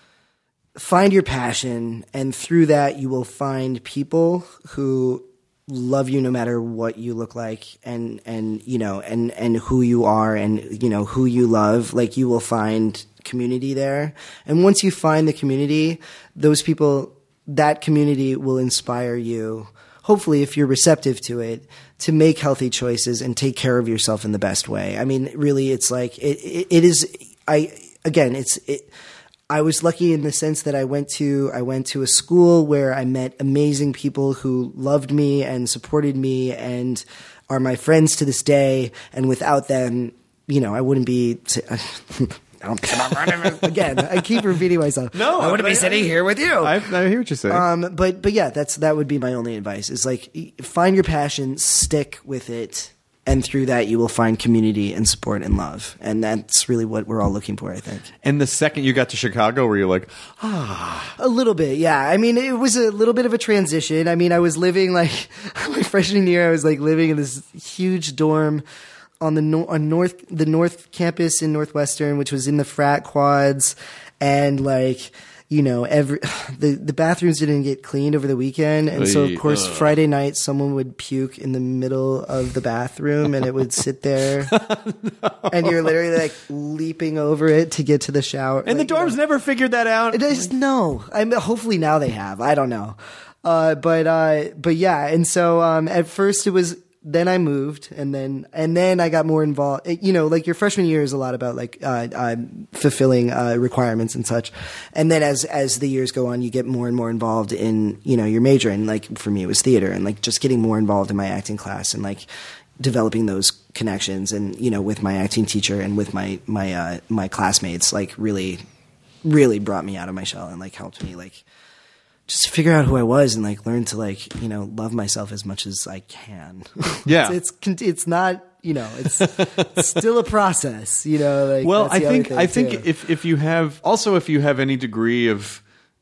find your passion, and through that, you will find people who love you no matter what you look like, and and you know, and and who you are, and you know who you love. Like you will find community there, and once you find the community, those people, that community will inspire you. Hopefully, if you're receptive to it, to make healthy choices and take care of yourself in the best way. I mean, really, it's like it. It, it is. I again, it's. It, I was lucky in the sense that I went to I went to a school where I met amazing people who loved me and supported me and are my friends to this day. And without them, you know, I wouldn't be. Again, I keep repeating myself. No, I wouldn't I- be sitting here with you. I, I hear what you're saying. Um, but but yeah, that's that would be my only advice. Is like find your passion, stick with it, and through that you will find community and support and love. And that's really what we're all looking for, I think. and the second you got to Chicago, were you like, A little bit, yeah. I mean, it was a little bit of a transition. I mean, I was living like my freshman year. I was like living in this huge dorm on the no- on north the North Campus in Northwestern, which was in the frat quads, and like. You know, every the, the bathrooms didn't get cleaned over the weekend, and so of course Ugh. Friday night someone would puke in the middle of the bathroom, and it would sit there, and you're literally like leaping over it to get to the shower. and Like, the you dorms know. never figured that out. I just no. I mean, hopefully now they have. I don't know. Uh, but uh, but yeah, and so um, at first it was. Then I moved, and then and then I got more involved. You know, like your freshman year is a lot about like uh, uh, fulfilling uh, requirements and such. And then as as the years go on, you get more and more involved in you know your major. And like for me, it was theater, and like just getting more involved in my acting class and like developing those connections. And you know, with my acting teacher and with my my uh, my classmates, like really, really brought me out of my shell and like helped me like. Just figure out who I was and like learn to like you know love myself as much as I can. Yeah, it's, it's it's not you know it's, it's still a process. You know, like well, that's I the other think thing, I think too. if if you have also if you have any degree of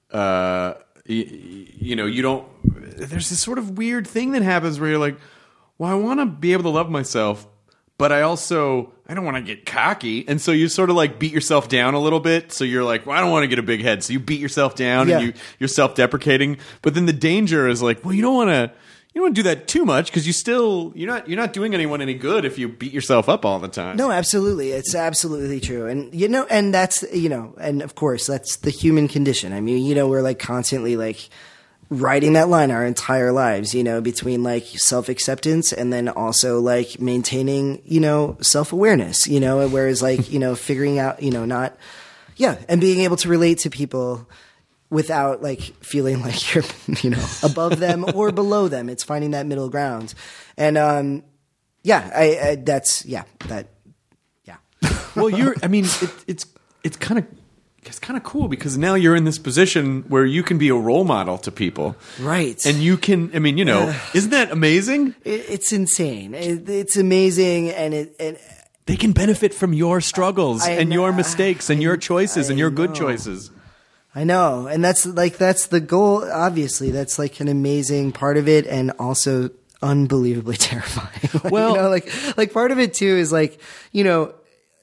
uh you, you know you don't there's this sort of weird thing that happens where you're like, well, I want to be able to love myself, but I also I don't want to get cocky, and so you sort of like beat yourself down a little bit. So you're like, well, I don't want to get a big head, so you beat yourself down Yeah. and you you're self-deprecating. But then the danger is like, well, you don't want to you don't want to do that too much because you still you're not you're not doing anyone any good if you beat yourself up all the time. No, absolutely. It's absolutely true. And, you know, and that's, you know, and of course, that's the human condition. I mean, you know, we're like constantly like riding that line our entire lives, you know, between like self-acceptance and then also like maintaining, you know, self-awareness, you know, whereas like, you know, figuring out, you know, not, yeah, and being able to relate to people without like feeling like you're, you know, above them or below them. It's finding that middle ground. And, um, yeah, I, I that's, yeah, that, yeah. Well, you're. I mean, it, it's it's kind of it's kind of cool because now you're in this position where you can be a role model to people, Right. and you can. I mean, you know, isn't that amazing? It, it's insane. It, it's amazing. And it, it, They can benefit from your struggles I and know- your mistakes and I- your choices and I your good know. choices. I know. And that's like, that's the goal. Obviously, that's like an amazing part of it. And also unbelievably terrifying. Like, Well- you know, like, like part of it too is like, you know,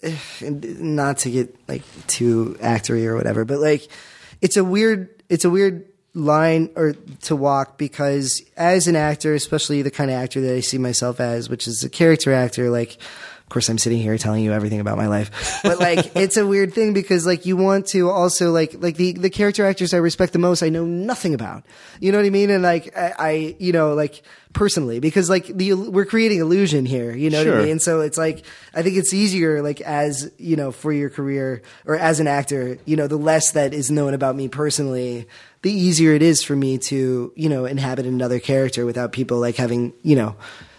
not to get like too actory or whatever, but like it's a weird, it's a weird line or to walk because as an actor, especially the kind of actor that I see myself as, which is a character actor, like, of course I'm sitting here telling you everything about my life, but like, it's a weird thing because like you want to also like, like the, the character actors I respect the most, I know nothing about, you know what I mean? And like, I, I you know, like personally, because like the, we're creating illusion here, you know what Sure. I mean? So it's like, I think it's easier, like as, you know, for your career or as an actor, you know, the less that is known about me personally, the easier it is for me to, you know, inhabit another character without people like having, you know,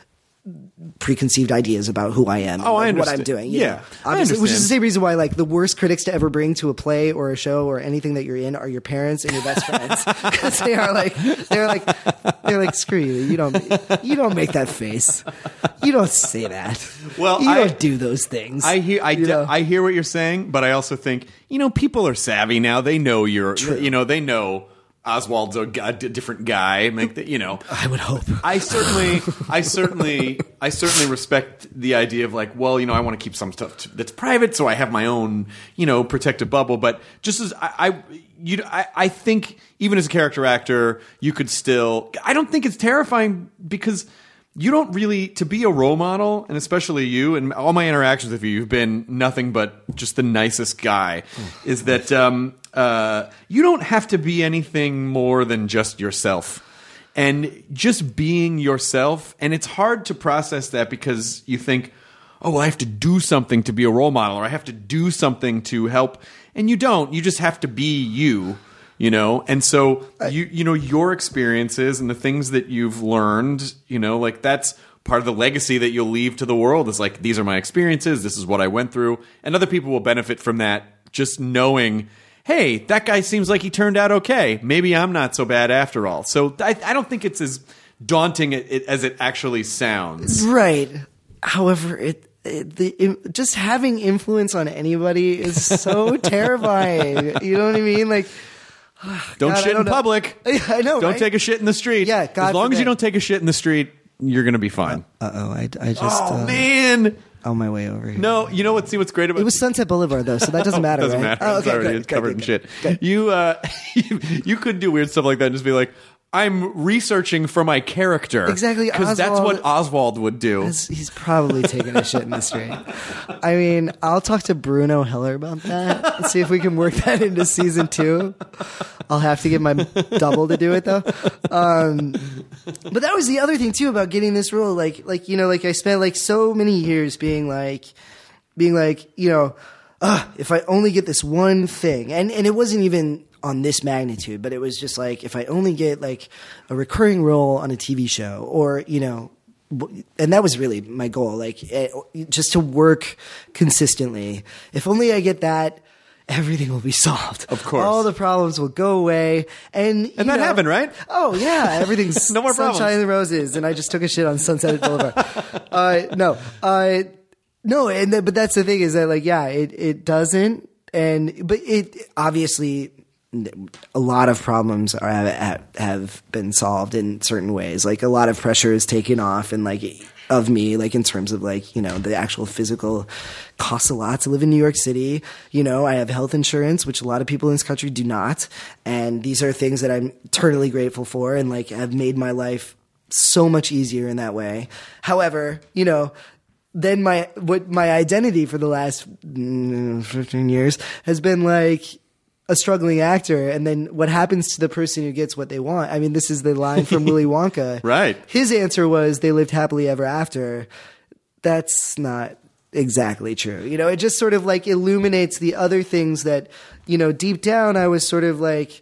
preconceived ideas about who I am, Oh, I and like, what I'm understand. doing. you Yeah, know. I Obviously, which is understand. the same reason why like the worst critics to ever bring to a play or a show or anything that you're in are your parents and your best friends because they are like they're like they're like screw you, you don't you don't make that face, you don't say that, Well, you I- don't do those things. I hear, I, you de- know? I hear what you're saying, but I also think you know people are savvy now. They know you're, True. you know, they know Oswald's a, g- a d- different guy. Like the, you know, I would hope. I certainly, I certainly, I certainly respect the idea of like, well, you know, I want to keep some stuff t- that's private, so I have my own, you know, protective bubble. But just as I, I you, I, I think even as a character actor, you could still. I don't think it's terrifying because you don't really to be a role model, and especially you and all my interactions with you, you've been nothing but just the nicest guy. Is that um, uh, you don't have to be anything more than just yourself. And just being yourself, and it's hard to process that because you think, oh, well, I have to do something to be a role model, or I have to do something to help. And you don't. You just have to be you, you know? And so, you you know, your experiences and the things that you've learned, you know, like that's part of the legacy that you'll leave to the world is like, these are my experiences, this is what I went through. And other people will benefit from that just knowing, hey, that guy seems like he turned out okay. Maybe I'm not so bad after all. So I, I don't think it's as daunting it, it, as it actually sounds. Right. However, it, it the it, just having influence on anybody is so terrifying. You know what I mean? Like, Don't God, I shit don't in know. public. I know. Don't right? take a shit in the street. Yeah, God as long as you forbid. don't take a shit in the street, you're going to be fine. Uh oh, I, I just oh, uh, man. on my way over here. No, you know what? See what's great about It was Sunset Boulevard though, so that doesn't matter. doesn't right? matter. Oh, It's okay, already good, it's good, covered good, in shit. good. You uh, you, you could do weird stuff like that and just be like, I'm researching for my character. Exactly, Because that's Oswald- what Oswald would do. He's he's probably taking a shit in the street. I mean, I'll talk to Bruno Heller about that and see if we can work that into season two. I'll have to get my double to do it though. Um, but that was the other thing too about getting this role. Like, like you know, like I spent like so many years being like, being like, you know, uh, if I only get this one thing, and and it wasn't even on this magnitude, but it was just like, if I only get like a recurring role on a T V show, or, you know, and that was really my goal, like just to work consistently. If only I get that, everything will be solved. Of course. All the problems will go away. And, you And that know, happened, right? Oh yeah. Everything's No more sunshine problems. and roses. And I just took a shit on Sunset Boulevard. uh, no, uh, no. And th- but that's the thing is that like, yeah, it, it doesn't. And, but it obviously, a lot of problems are, have, have been solved in certain ways. Like a lot of pressure is taken off, and like of me, like in terms of like, you know, the actual physical costs a lot to live in New York City. You know, I have health insurance, which a lot of people in this country do not. And these are things that I'm eternally grateful for, and like have made my life so much easier in that way. However, you know, then my, what my identity for the last mm, fifteen years has been like, a struggling actor, and then what happens to the person who gets what they want? I mean, this is the line from Willy Wonka. Right. His answer was they lived happily ever after. That's not exactly true. You know, it just sort of like illuminates the other things that, you know, deep down I was sort of like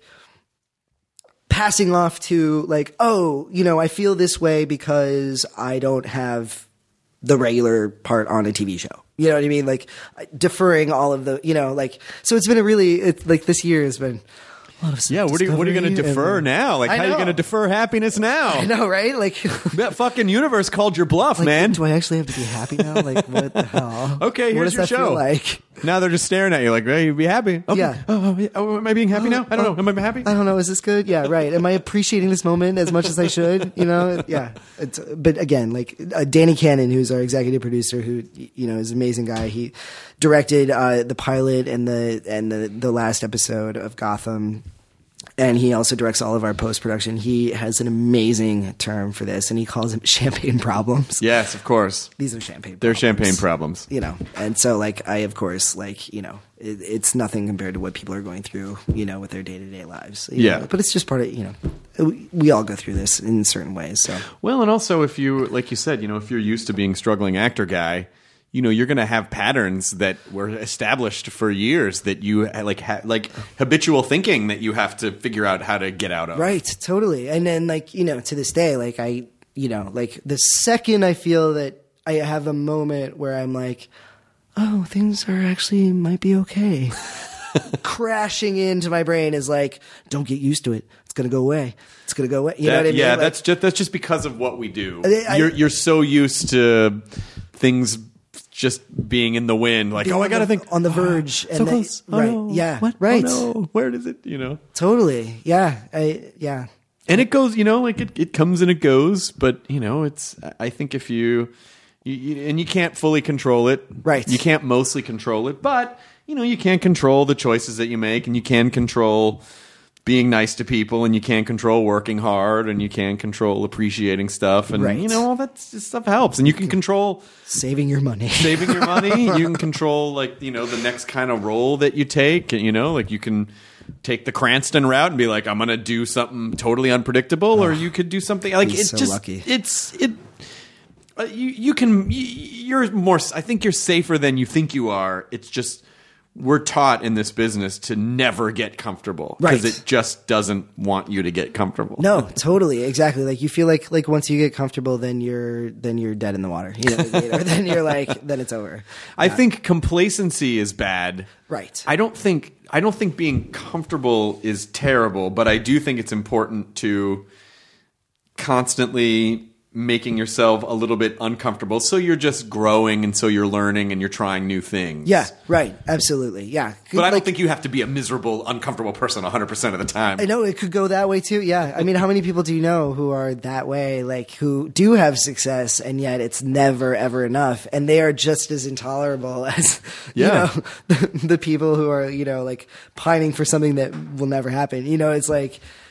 passing off to like, oh, you know, I feel this way because I don't have the regular part on a T V show. You know what I mean? Like deferring all of the, you know, like, so it's been a really, it's like this year has been a lot of Yeah, what are you, what are you going to self-discovery defer and- now? Like, I how are you know. going to defer happiness now? I know, right? Like, That fucking universe called your bluff, like, man. do I actually have to be happy now? Like, what the hell? Okay, what here's does your that show. feel like? Now they're just staring at you like, hey, you'd be happy. Okay. Yeah. Oh, oh, oh, am I being happy now? I don't know. Am I happy? I don't know. Is this good? Yeah, right. Am I appreciating this moment as much as I should? You know? Yeah. It's, but again, like uh, Danny Cannon, who's our executive producer, who you know is an amazing guy. He directed uh, the pilot and the and the the last episode of Gotham. And he also directs all of our post-production. He has an amazing term for this, and he calls them champagne problems. Yes, of course. These are champagne They're problems. champagne problems. You know, and so, like, I, of course, like, you know, it, it's nothing compared to what people are going through, you know, with their day-to-day lives. you Yeah. know. But it's just part of, you know, we, we all go through this in certain ways, so. Well, and also if you, like you said, you know, if you're used to being struggling actor guy, you know, you're going to have patterns that were established for years that you like, ha- like habitual thinking that you have to figure out how to get out of. Right, totally. And then, like, you know, to this day, like, I, you know, like, the second I feel that I have a moment where I'm like, oh, things are actually might be okay. Crashing into my brain is like, don't get used to it. It's going to go away. It's going to go away. You know That- what I mean? yeah, Like, that's just that's just because of what we do. I- I- you're you're so used to things just being in the wind, like, being oh, I on got to the- think on the verge. so and then- close. Oh, right. no. Yeah. What? Right. Oh, no. Where does it? You know. Totally. Yeah. I, yeah. And it goes, you know, like it, it comes and it goes, but you know, it's. I think if you, you, you, and you can't fully control it, Right. You can't mostly control it, but you know, you can control the choices that you make, and you can control being nice to people, and you can control working hard, and you can control appreciating stuff, and Right. you know, all that s- stuff helps, and you can control Saving your money. saving your money. You can control, like, you know, the next kind of role that you take. You know, like you can take the Cranston route and be like, I'm going to do something totally unpredictable, or you could do something like He's it's so just lucky. it's it. Uh, you you can you, you're more. I think you're safer than you think you are. It's just we're taught in this business to never get comfortable because Right. it just doesn't want you to get comfortable. No, totally, exactly. Like you feel like like once you get comfortable, then you're then you're dead in the water. You know, what I mean? Or then you're like then it's over. I think complacency is bad. Right. I don't think I don't think being comfortable is terrible, but I do think it's important to constantly making yourself a little bit uncomfortable, so you're just growing, and so you're learning, and you're trying new things. Yeah. Right. Absolutely. Yeah. But I don't Like, think you have to be a miserable, uncomfortable person one hundred percent of the time. I know it could go that way too. Yeah. I mean, how many people do you know who are that way, like who do have success and yet it's never ever enough, and they are just as intolerable as Yeah. you know the, the people who are, you know, like pining for something that will never happen. You know, it's like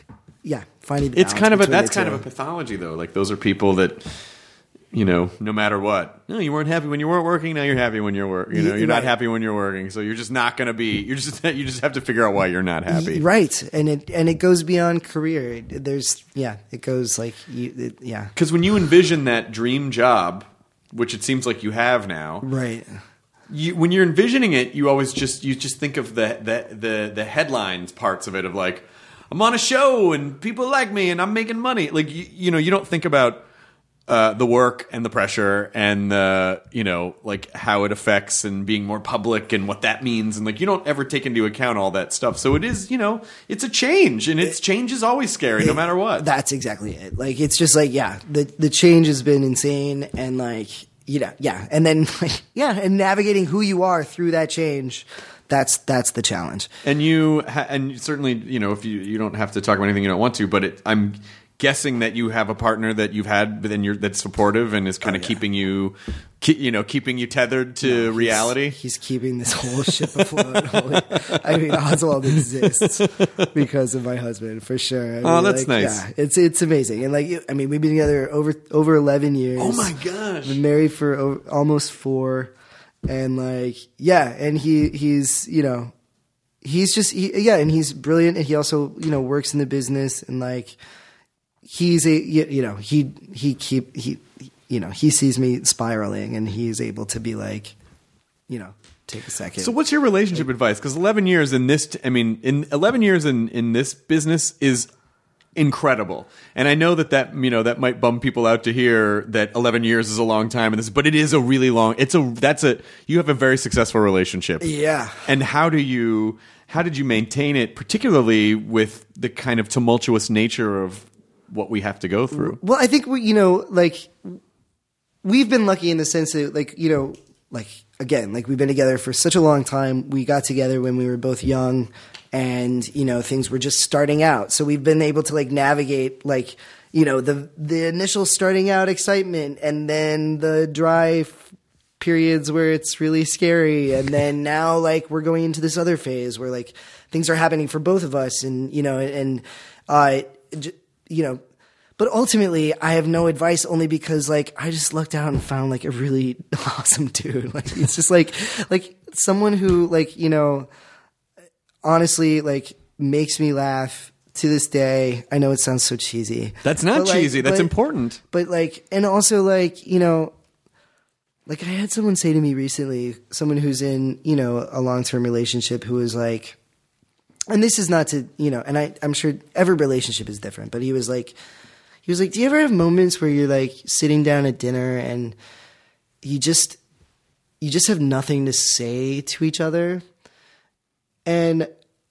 yeah, finding the It's balance kind of a between that's the kind two. of a pathology though. Like those are people that, you know, no matter what. No, you weren't happy when you weren't working. Now you're happy when you're work. You know, Y- you're not right. happy when you're working. So you're just not going to be. You're just you just have to figure out why you're not happy. Right, and it and it goes beyond career. It- There's yeah, it goes like you, it, yeah, Because when you envision that dream job, which it seems like you have now, right. you, when you're envisioning it, you always just you just think of the the the, the headlines parts of it of like I'm on a show and people like me and I'm making money. Like you, you know, you don't think about uh, the work and the pressure and the you know like how it affects and being more public and what that means and like you don't ever take into account all that stuff. So it is you know it's a change and it's change is always scary no matter what. That's exactly it. Like it's just like yeah, the the change has been insane, and like you know yeah, and then like yeah, and navigating who you are through that change. That's that's the challenge. And you ha- and certainly you know if you you don't have to talk about anything you don't want to, but it, I'm guessing that you have a partner that you've had within your that's supportive and is kind of Oh, yeah. keeping you ke- you know keeping you tethered to reality. He's keeping this whole ship afloat. Holy- I mean, Oswald exists because of my husband for sure. I Oh, mean, that's like, nice. Yeah, it's it's amazing, and like I mean, we've been together over over eleven years. Oh my gosh. Been married for o- almost four, and like yeah, and he he's you know he's just he, yeah, and he's brilliant, and he also you know works in the business, and like he's a you, you know he he keep he you know he sees me spiraling, and he's able to be like you know take a second. So what's your relationship advice? Because eleven years in this, t- I mean, in eleven years in, in this business is incredible. And I know that that, you know, that might bum people out to hear that eleven years is a long time in this, but it is a really long, it's a, that's a, you have a very successful relationship. Yeah. And how do you, how did you maintain it, particularly with the kind of tumultuous nature of what we have to go through? Well, I think we, you know, like we've been lucky in the sense that, like, you know, like again, like we've been together for such a long time. We got together when we were both young, and you know, things were just starting out. So we've been able to like navigate, like you know, the the initial starting out excitement, and then the dry f- periods where it's really scary, and then now like we're going into this other phase where like things are happening for both of us, and you know, and uh, j- you know. But ultimately, I have no advice only because, like, I just lucked out and found, like, a really awesome dude. Like, it's just, like, like someone who, like, you know, honestly, like, makes me laugh to this day. I know it sounds so cheesy. That's not But, like, cheesy. That's but- important. But, like, and also, like, you know, like, I had someone say to me recently, someone who's in, you know, a long-term relationship who was like, and this is not to, you know, and I, I'm sure every relationship is different, but he was like, He was like, do you ever have moments where you're like sitting down at dinner and you just you just have nothing to say to each other? And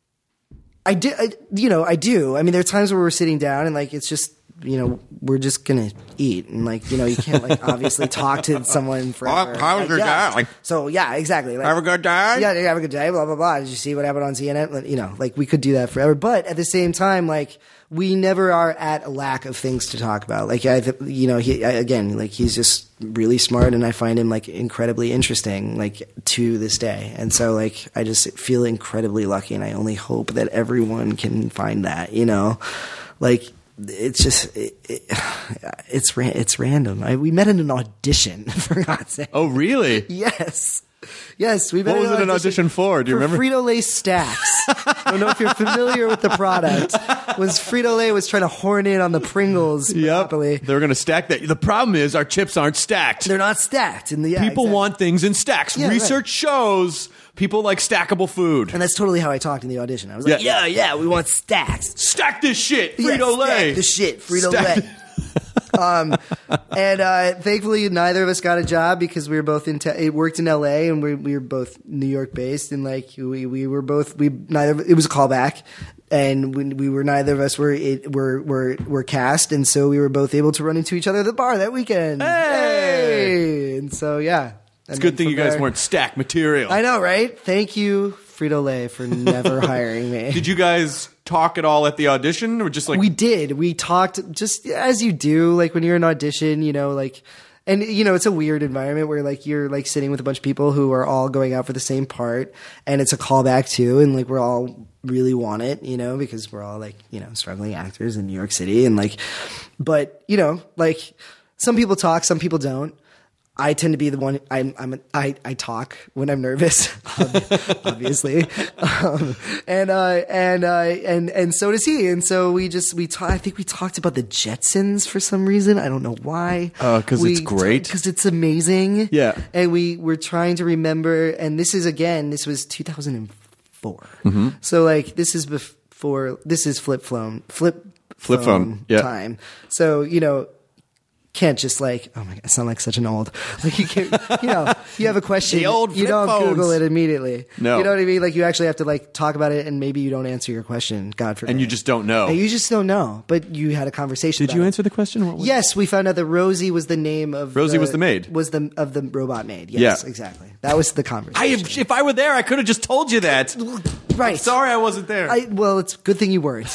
I did, I, you know, I do. I mean, there are times where we're sitting down and like it's just, you know, we're just gonna eat, and like, you know, you can't like obviously talk to someone forever. How was Like, your yeah. day? Like- So yeah, exactly. Like, Have a good day? Yeah, have a good day. Blah blah blah. Did you see what happened on C N N? Like, you know, like we could do that forever, but at the same time, like we never are at a lack of things to talk about. Like I, th- you know, he I, again, like he's just really smart, and I find him like incredibly interesting, like to this day. And so, like, I just feel incredibly lucky, and I only hope that everyone can find that. You know, like. It's just it, it, it's ra- it's random. I, we met in an audition, for God's sake. Oh, really? Yes. Yes, we met What in was it an audition for? Do you for remember? Frito-Lay Stacks. I don't know if you're familiar with the product. Was Frito-Lay was trying to horn in on the Pringles Yep. monopoly. They were going to stack that. The problem is our chips aren't stacked. They're not stacked. In the yeah, People exactly. want things in stacks. Yeah, right. Research shows people like stackable food. And that's totally how I talked in the audition. I was like, Yeah. yeah, yeah, we want stacks. Stack this shit, Yeah, Frito-Lay. stack the shit, Frito-Lay. Stack- um, and uh, thankfully, neither of us got a job because we were both in. Te- it worked in L A, and we we were both New York based, and like we we were both we neither. It was a callback, and we, we were neither of us were it, were were were cast, and so we were both able to run into each other at the bar that weekend. Hey! Hey! And so yeah, It's a good thing you guys weren't stack material. I know, right? Thank you, Frito-Lay, for never hiring me. Did you guys talk at all at the audition, or just like We did. We talked just as you do, like when you're in audition, you know, like And, you know, it's a weird environment where, like, you're, like, sitting with a bunch of people who are all going out for the same part, and it's a callback, too, and, like, we're all really want it, you know, because we're all, like, you know, struggling actors in New York City, and, like, but, you know, like, some people talk, some people don't. I tend to be the one. I'm. I'm. I. I talk when I'm nervous, obviously, um, and uh, and uh, and and so does he. And so we just we. Ta- I think we talked about the Jetsons for some reason. I don't know why. Uh, 'cause We it's great. Because it's amazing. Yeah. And we were trying to remember. And this is again. This was two thousand four. Mm-hmm. So like this is before. This is flip phone. Flip. Flip phone, yeah. Time. So you know. Can't just like, oh my god, I sound like such an old, like you can't, you know, you have a question, The old you flip don't phones. Google it immediately. No. You know what I mean? Like you actually have to like talk about it and maybe you don't answer your question, God forbid. And you just don't know. And you just don't know, but you had a conversation Did about you it. answer the question? What was Yes, we found out that Rosie was the name of Rosie was the maid. Was the, of the robot maid. Yes, Yeah. exactly. That was the conversation. I, if I were there, I could have just told you that. right. Sorry, I wasn't there. I, well, it's a good thing you weren't.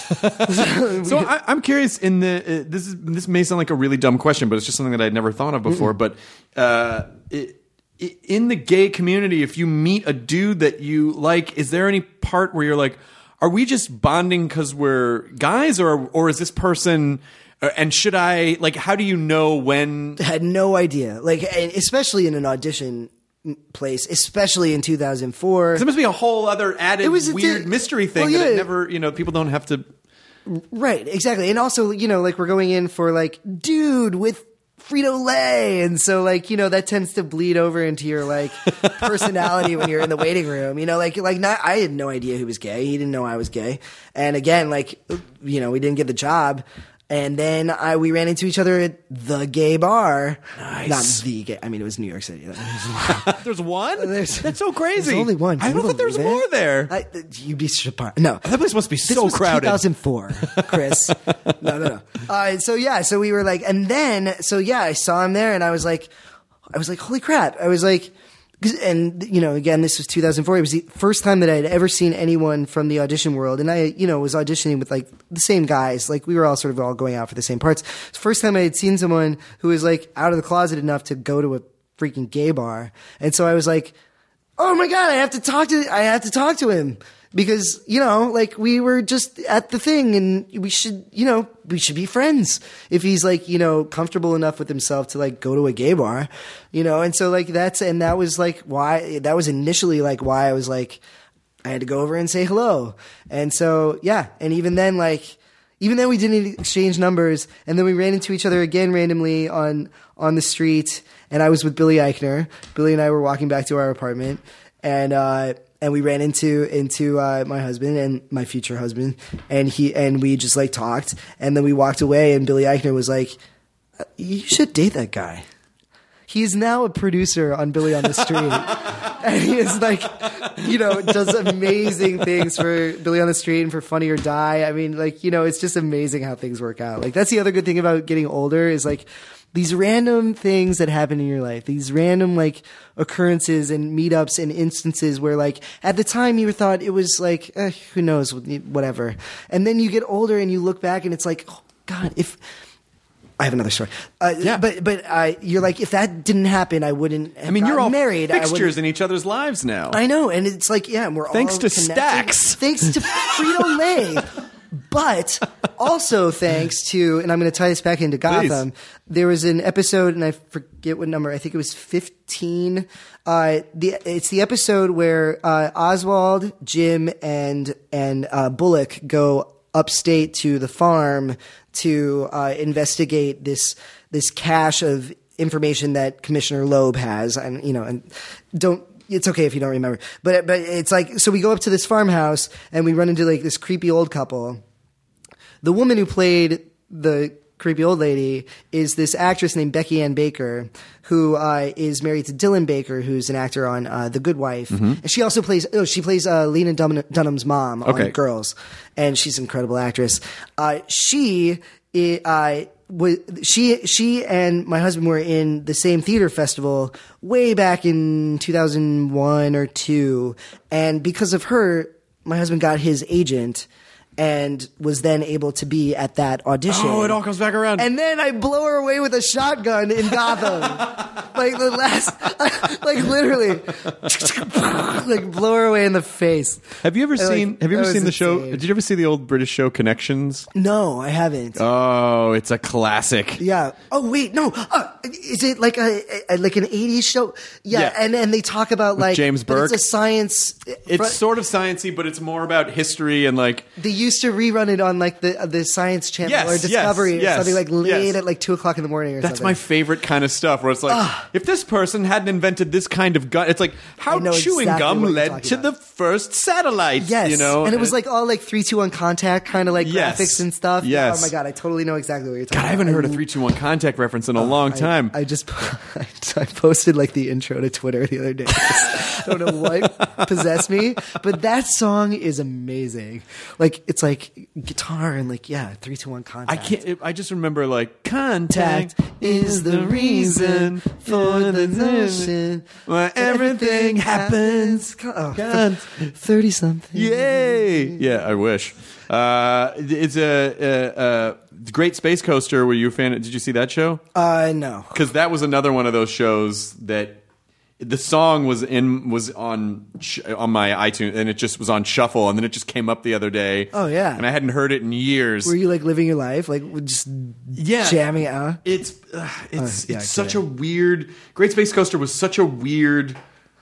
So I, I'm curious. In the uh, this is this may sound like a really dumb question, but it's just something that I'd never thought of before. But uh, it, it, in the gay community, if you meet a dude that you like, is there any part where you're like, are we just bonding because we're guys, or or is this person? uh, And should I like? How do you know when? Had no idea. Like, and especially in an audition place, especially in two thousand four. There must be a whole other added It was a weird di- mystery thing well, that yeah. it never. You know, people don't have to. Right, exactly. And also, you know, like we're going in for like, dude with Frito-Lay. And so like, you know, that tends to bleed over into your like personality when you're in the waiting room, you know, like, like not, I had no idea he was gay. He didn't know I was gay. And again, like, you know, we didn't get the job. And then I, we ran into each other at the gay bar. Nice. Not the gay. I mean, it was New York City. There's one. There's- That's so crazy. There's only one. I Can you don't know if there's believe it? more there. I, you'd be surprised. No. That place must be This so was crowded. two thousand four, Chris. no, no, no. Uh, so yeah, so we were like, and then, so yeah, I saw him there and I was like, I was like, holy crap. I was like, 'cause- and you know, again, this was two thousand four. It was the first time that I had ever seen anyone from the audition world. And I, you know, was auditioning with like the same guys. Like we were all sort of all going out for the same parts. It's the first time I had seen someone who was like out of the closet enough to go to a freaking gay bar. And so I was like, oh my God, I have to talk to, I have to talk to him. Because, you know, like we were just at the thing and we should, you know, we should be friends if he's like, you know, comfortable enough with himself to like go to a gay bar, you know? And so like that's, and that was like why, that was initially like why I was like, I had to go over and say hello. And so, yeah. And even then, like, even then we didn't exchange numbers and then we ran into each other again randomly on, on the street and I was with Billy Eichner. Billy and I were walking back to our apartment and, uh, and we ran into into uh, my husband and my future husband, and he and we just like talked, and then we walked away, and Billy Eichner was like, "You should date that guy. He's now a producer on Billy on the Street, and he is like, you know, does amazing things for Billy on the Street and for Funny or Die. I mean, like, you know, it's just amazing how things work out. Like that's the other good thing about getting older is like." These random things that happen in your life, these random like occurrences and meetups and instances where like at the time you thought it was like, eh, who knows, whatever. And then you get older and you look back and it's like, oh God, if I have another story. Uh, Yeah. But, but uh, you're like, if that didn't happen, I wouldn't have I mean, you're gotten all married. I fixtures wouldn't- in each other's lives now. I know, and it's like, yeah, and we're Thanks all to connected. Stax. Thanks to Frito-Lay. But also thanks to, and I'm going to tie this back into Gotham, there was an episode, and I forget what number, I think it was fifteen. Uh, the, it's the episode where uh, Oswald, Jim, and, and uh, Bullock go upstate to the farm to uh, investigate this this cache of information that Commissioner Loeb has, and you know, and don't. It's okay if you don't remember, but but it's like so we go up to this farmhouse and we run into like this creepy old couple. The woman who played the creepy old lady is this actress named Becky Ann Baker, who uh, is married to Dylan Baker, who's an actor on uh, The Good Wife, Mm-hmm. and she also plays. Oh, she plays uh, Lena Dun- Dunham's mom on Okay. Girls, and she's an incredible actress. Uh, she. It, uh, was, she she and my husband were in the same theater festival way back in two thousand one or two, and because of her, my husband got his agent, and was then able to be at that audition. Oh, it all comes back around. And then I blow her away with a shotgun in Gotham. Like the last, like literally, like blow her away in the face. Have you ever And, seen? like, have you ever that seen the was show? insane. Did you ever see the old British show Connections? No, I haven't. Oh, it's a classic. Yeah. Oh wait, no. Uh, is it like a, a like an eighties show? Yeah. Yeah. And and they talk about like James but Burke? It's a science. It's fr- sort of sciencey, but it's more about history and like. They used to rerun it on like the the Science Channel Yes, or Discovery yes, or yes, something like late yes. at like two o'clock in the morning or That's something. my favorite kind of stuff. Where it's like, if this person hadn't invented this kind of gun, it's like how I know chewing exactly gum what you're led talking to about. the first satellite. Yes, you know, and it was like all like three, two, one contact kind of like Yes. graphics and stuff. Yes. Oh my god, I totally know exactly what you're talking God, about. I haven't heard a three, two, one contact reference in a long I- time. I, just I posted like the intro to Twitter the other day. I don't know what possessed me, but that song is amazing. Like it's like guitar and like yeah, three, two, one I contact. can't. I just remember like contact Contact is the reason for the notion where everything happens. Oh, Con- thirty something. Yay! Yeah, I wish. Uh, it's a, a, a Great Space Coaster. Were you a fan? Of, did you see that show? Uh, no. Because that was another one of those shows that the song was in was on sh- on my iTunes, and it just was on shuffle, and then it just came up the other day. Oh, yeah. and I hadn't heard it in years. Were you like living your life, like just yeah, jamming out? It's uh, it's yeah, it's such okay. a weird. Great Space Coaster was such a weird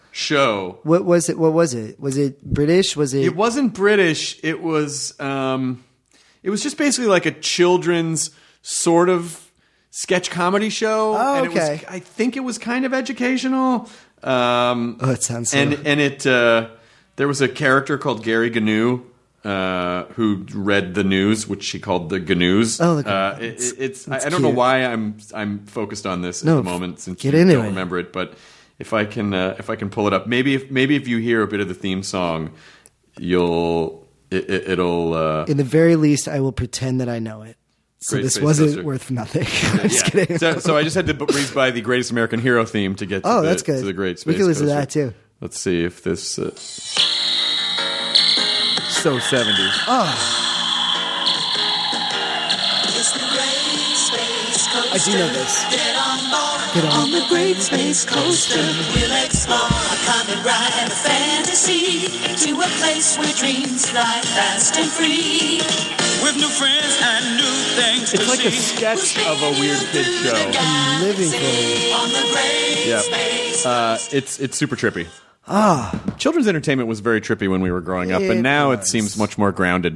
show. What was it? What was it? Was it British? Was it? It wasn't British. It was um, it was just basically like a children's sort of sketch comedy show. Oh, and it was, okay. I think it was kind of educational. Um, Oh, it sounds so- and and it uh, there was a character called Gary Gnu. Uh, who read the news, which she called the Gnu's. Oh, the uh, Gnu. it, it, it's That's I, I don't know cute. why I'm I'm focused on this No, at the moment since get you into don't it. remember it, but if I can uh, if I can pull it up, maybe if maybe if you hear a bit of the theme song, you'll it, it, it'll uh, In the very least, I will pretend that I know it. So Great this Space wasn't Coaster. worth nothing. I'm just yeah. kidding. So, so I just had to breeze by the Greatest American Hero theme to get to, Oh, the, that's good. to the Great We Space can listen to Coaster. that, too. Let's see if this. Uh, so seventies. I do know this. Get on board Get on. on the Great Space Coaster. We'll explore a comet ride of fantasy to a place where dreams fly fast and free. With new friends and new things It's to like a see. sketch of a weird kid show. I'm living for it. On the Great Yeah, Space uh, it's it's super trippy. Ah, children's entertainment was very trippy when we were growing up, but It now it was. seems much more grounded.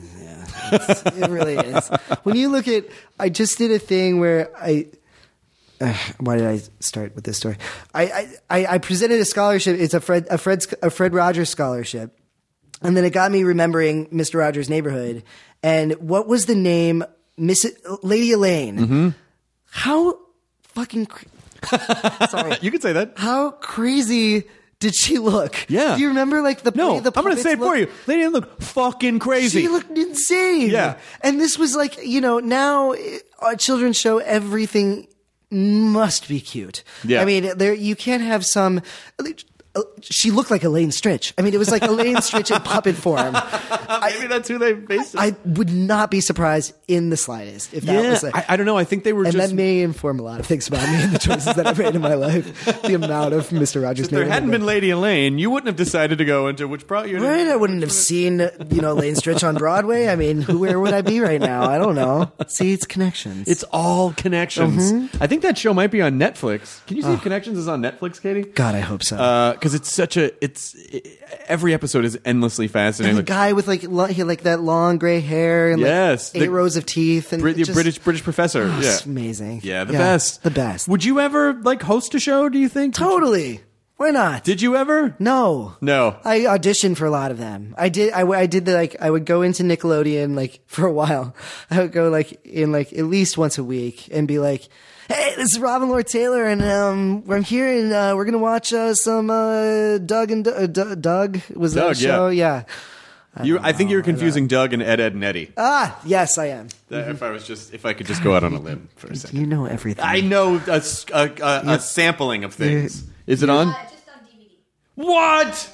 It really is. When you look at, I just did a thing where I. Uh, why did I start with this story? I, I, I presented a scholarship. It's a Fred a Fred a Fred Rogers scholarship, and then it got me remembering Mister Rogers' Neighborhood. And what was the name? Miss Lady Elaine. Mm-hmm. How fucking cra- sorry. You could say that. How crazy did she look? Yeah. Do you remember like the No, way the I'm going to say it puppets for you. looked? They didn't look fucking crazy. She looked insane. Yeah. And this was like, you know, now eh, a children's show, everything must be cute. Yeah. I mean, there you can't have some. She looked like Elaine Stritch. I mean, it was like Elaine Stritch in puppet form. Maybe that's who they based it. I would not be surprised in the slightest if that yeah, was like. I, I don't know. I think they were and just. that may inform a lot of things about me and the choices that I've made in my life. The amount of Mister Rogers. if there hadn't been Lady Elaine, you wouldn't have decided to go into which pro. Right, I wouldn't have seen, you know, Elaine Stritch on Broadway. I mean, who, where would I be right now? I don't know. See, it's connections. It's all connections. Mm-hmm. I think that show might be on Netflix. Can you see if Connections is on Netflix, Katie? God, I hope so. Because it's such a it's it, every episode is endlessly fascinating. and the guy with like lo- he had, like that long gray hair and Yes, like eight the- rows of teeth and Brit- the just- British British professor. Oh, yeah, it's amazing. Yeah, the best. the best. Would you ever like host a show? Do you think? Totally. Why not? Did you ever? no, No. I auditioned for a lot of them. I did. I, I did the like. I would go into Nickelodeon like for a while. I would go like in like at least once a week and be like, "Hey, this is Robin Lord Taylor, and um, I'm here, and uh, we're gonna watch uh, some uh, Doug and uh, D- Doug was that Doug, a show? Yeah. You, I think you're confusing Doug and Ed, Ed, and Eddie. Ah, yes, I am. That- If I was just, if I could just go out on a limb for a second. You know everything. I know a, s- a- a- a sampling of things. Is it on? Uh, just on D V D. What?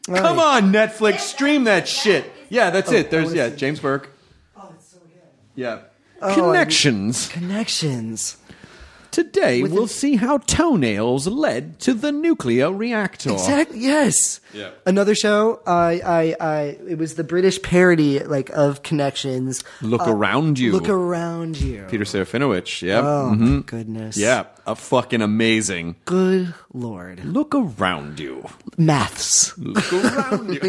Come on, Netflix, stream that shit. Yeah, that's it. There's yeah, James Burke. Oh, it's so good. Yeah. Oh, Connections. Connections. Today With we'll an- see how toenails led to the nuclear reactor. Exactly. Yes. Yeah. Another show. I, I, I. It was the British parody, like of Connections. Look Uh, around you. Look around you. Peter Serafinowicz. Yeah. Oh Mhm. my goodness. Yeah. A fucking amazing. Good Lord. Look around you. Maths. Look around you.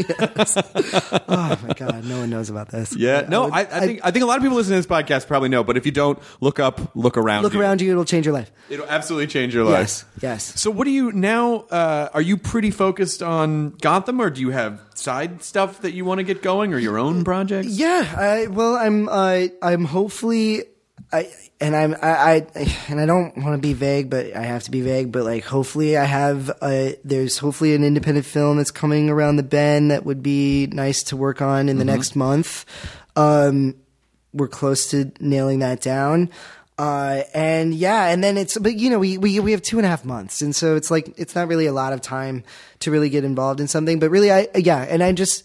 Oh my God. No one knows about this. Yeah. No, would- I, I think I think a lot of people listening to this podcast probably know, but if you don't, look up, look around Look you. around you. It'll change your life. It'll absolutely change your life. Yes. Yes. So what do you now, uh, are you pretty focused on Gotham, or do you have side stuff that you want to get going, or your own projects? Yeah, I, well, I'm uh, I'm hopefully, I and I'm I, I and I don't want to be vague, but I have to be vague. But like, hopefully, I have uh there's hopefully an independent film that's coming around the bend that would be nice to work on in the next month. Um, we're close to nailing that down. Uh, and yeah, and then it's, but you know, we, we, we have two and a half months. And so it's like, it's not really a lot of time to really get involved in something, but really I, yeah. And I just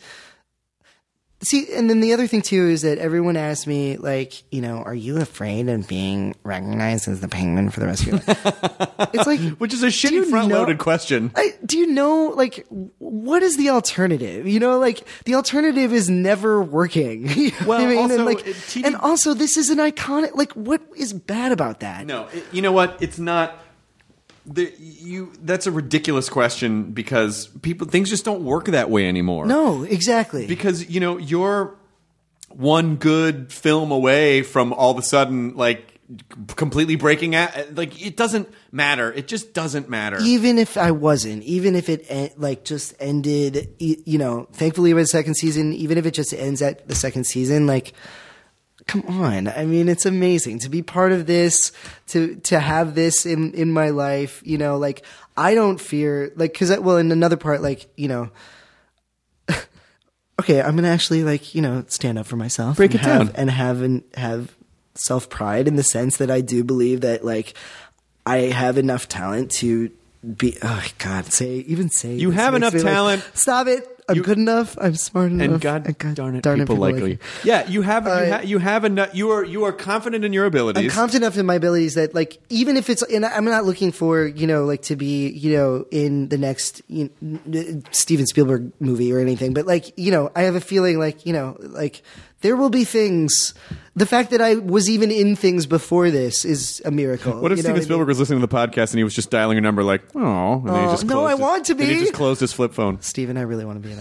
see, and then the other thing too is that everyone asks me like, you know, are you afraid of being recognized as the Penguin for the rest of your life? It's like, Which is a do shitty you front-loaded know- question. I, do you know, like, what is the alternative? You know, like, the alternative is never working. You know Well, what I mean? also, and, like, it- T V and also, this is an iconic, like, what is bad about that? No, it, you know what? It's not. The, you that's a ridiculous question because people things just don't work that way anymore. No, exactly. Because you know you're one good film away from all of a sudden like completely breaking out. Like it doesn't matter. It just doesn't matter. Even if I wasn't, even if it en- like just ended, y- you know, thankfully with the second season, even if it just ends at the second season, like, come on. I mean, it's amazing to be part of this, to, to have this in, in my life, you know, like I don't fear, like, cause I, well, in another part, like, you know, okay, I'm going to actually like, you know, stand up for myself. Break and it have, down. And have, and have self pride in the sense that I do believe that like I have enough talent to be, oh God, say, even say, You this have makes enough me, like, talent. stop it. I'm You- good enough. I'm smart enough. and God, darn it, people, like me. you. Yeah, you have you, Uh, ha- you have enough. You are you are confident in your abilities. I'm confident enough in my abilities that, like, even if it's, and I'm not looking for, you know, like to be, you know, in the next you know, Steven Spielberg movie or anything, but like, you know, I have a feeling like, you know, like there will be things. The fact that I was even in things before this is a miracle. What if you know Steven I mean? Spielberg was listening to the podcast and he was just dialing your number like, oh, and then he Oh, just no, closed I his- want to then he be. just closed his flip phone. Steven, I really want to be in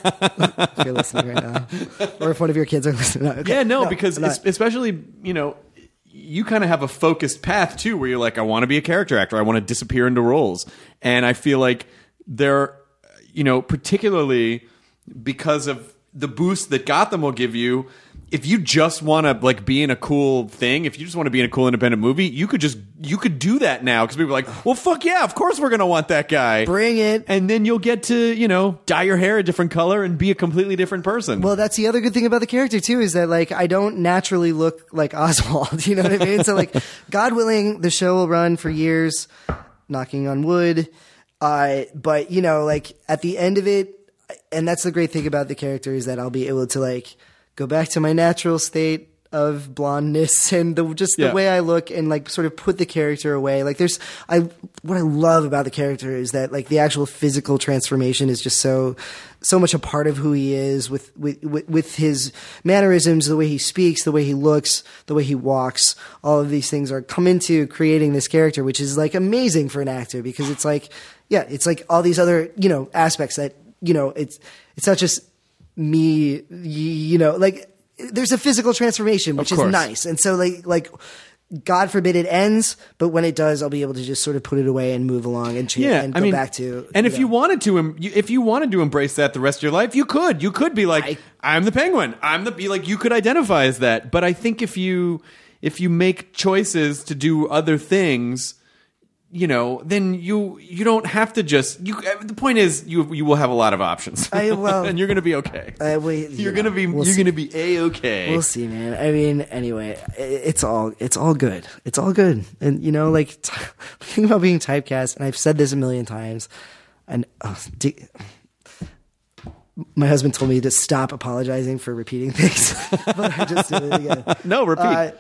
that. If you're listening right now, or if one of your kids are listening. No, okay. Yeah, no, because I'm not. es- especially, you know, you kind of have a focused path too where you're like, I want to be a character actor. I want to disappear into roles. And I feel like there, you know, particularly because of the boost that Gotham will give you, if you just want to like be in a cool thing, if you just want to be in a cool independent movie, you could just you could do that now because people are like, well, fuck yeah, of course we're gonna want that guy. Bring it. And then you'll get to, you know, dye your hair a different color and be a completely different person. Well, that's the other good thing about the character too, is that like I don't naturally look like Oswald. You know what I mean? So like, God willing, the show will run for years, knocking on wood. Uh, but you know, like at the end of it, and that's the great thing about the character is that I'll be able to like go back to my natural state of blondness and the, just the Yeah. way I look and like sort of put the character away. Like there's, I, what I love about the character is that like the actual physical transformation is just so, so much a part of who he is with, with, with, with his mannerisms, the way he speaks, the way he looks, the way he walks. All of these things are come into creating this character, which is like amazing for an actor because it's like, yeah, it's like all these other, you know, aspects that, you know, it's, it's not just me, you know, like there's a physical transformation, which is course. nice. And so like, like God forbid it ends, but when it does, I'll be able to just sort of put it away and move along and change yeah, and I go mean, back to. and if know. you wanted to, em- you- if you wanted to embrace that the rest of your life, you could. You could be like, I- I'm the Penguin. I'm the be like. You could identify as that. But I think if you if you make choices to do other things, you know, then you you don't have to just. You. The point is, you you will have a lot of options, I- well, and you're going to be okay. Uh, we- you you're know, going to be we'll you're see. going to be a okay. We'll see, man. I mean, anyway, i- it's all it's all good. It's all good. And you know, like t- the thing about being typecast, and I've said this a million times, and oh, d- my husband told me to stop apologizing for repeating things, but I just did it again. No, repeat. Uh,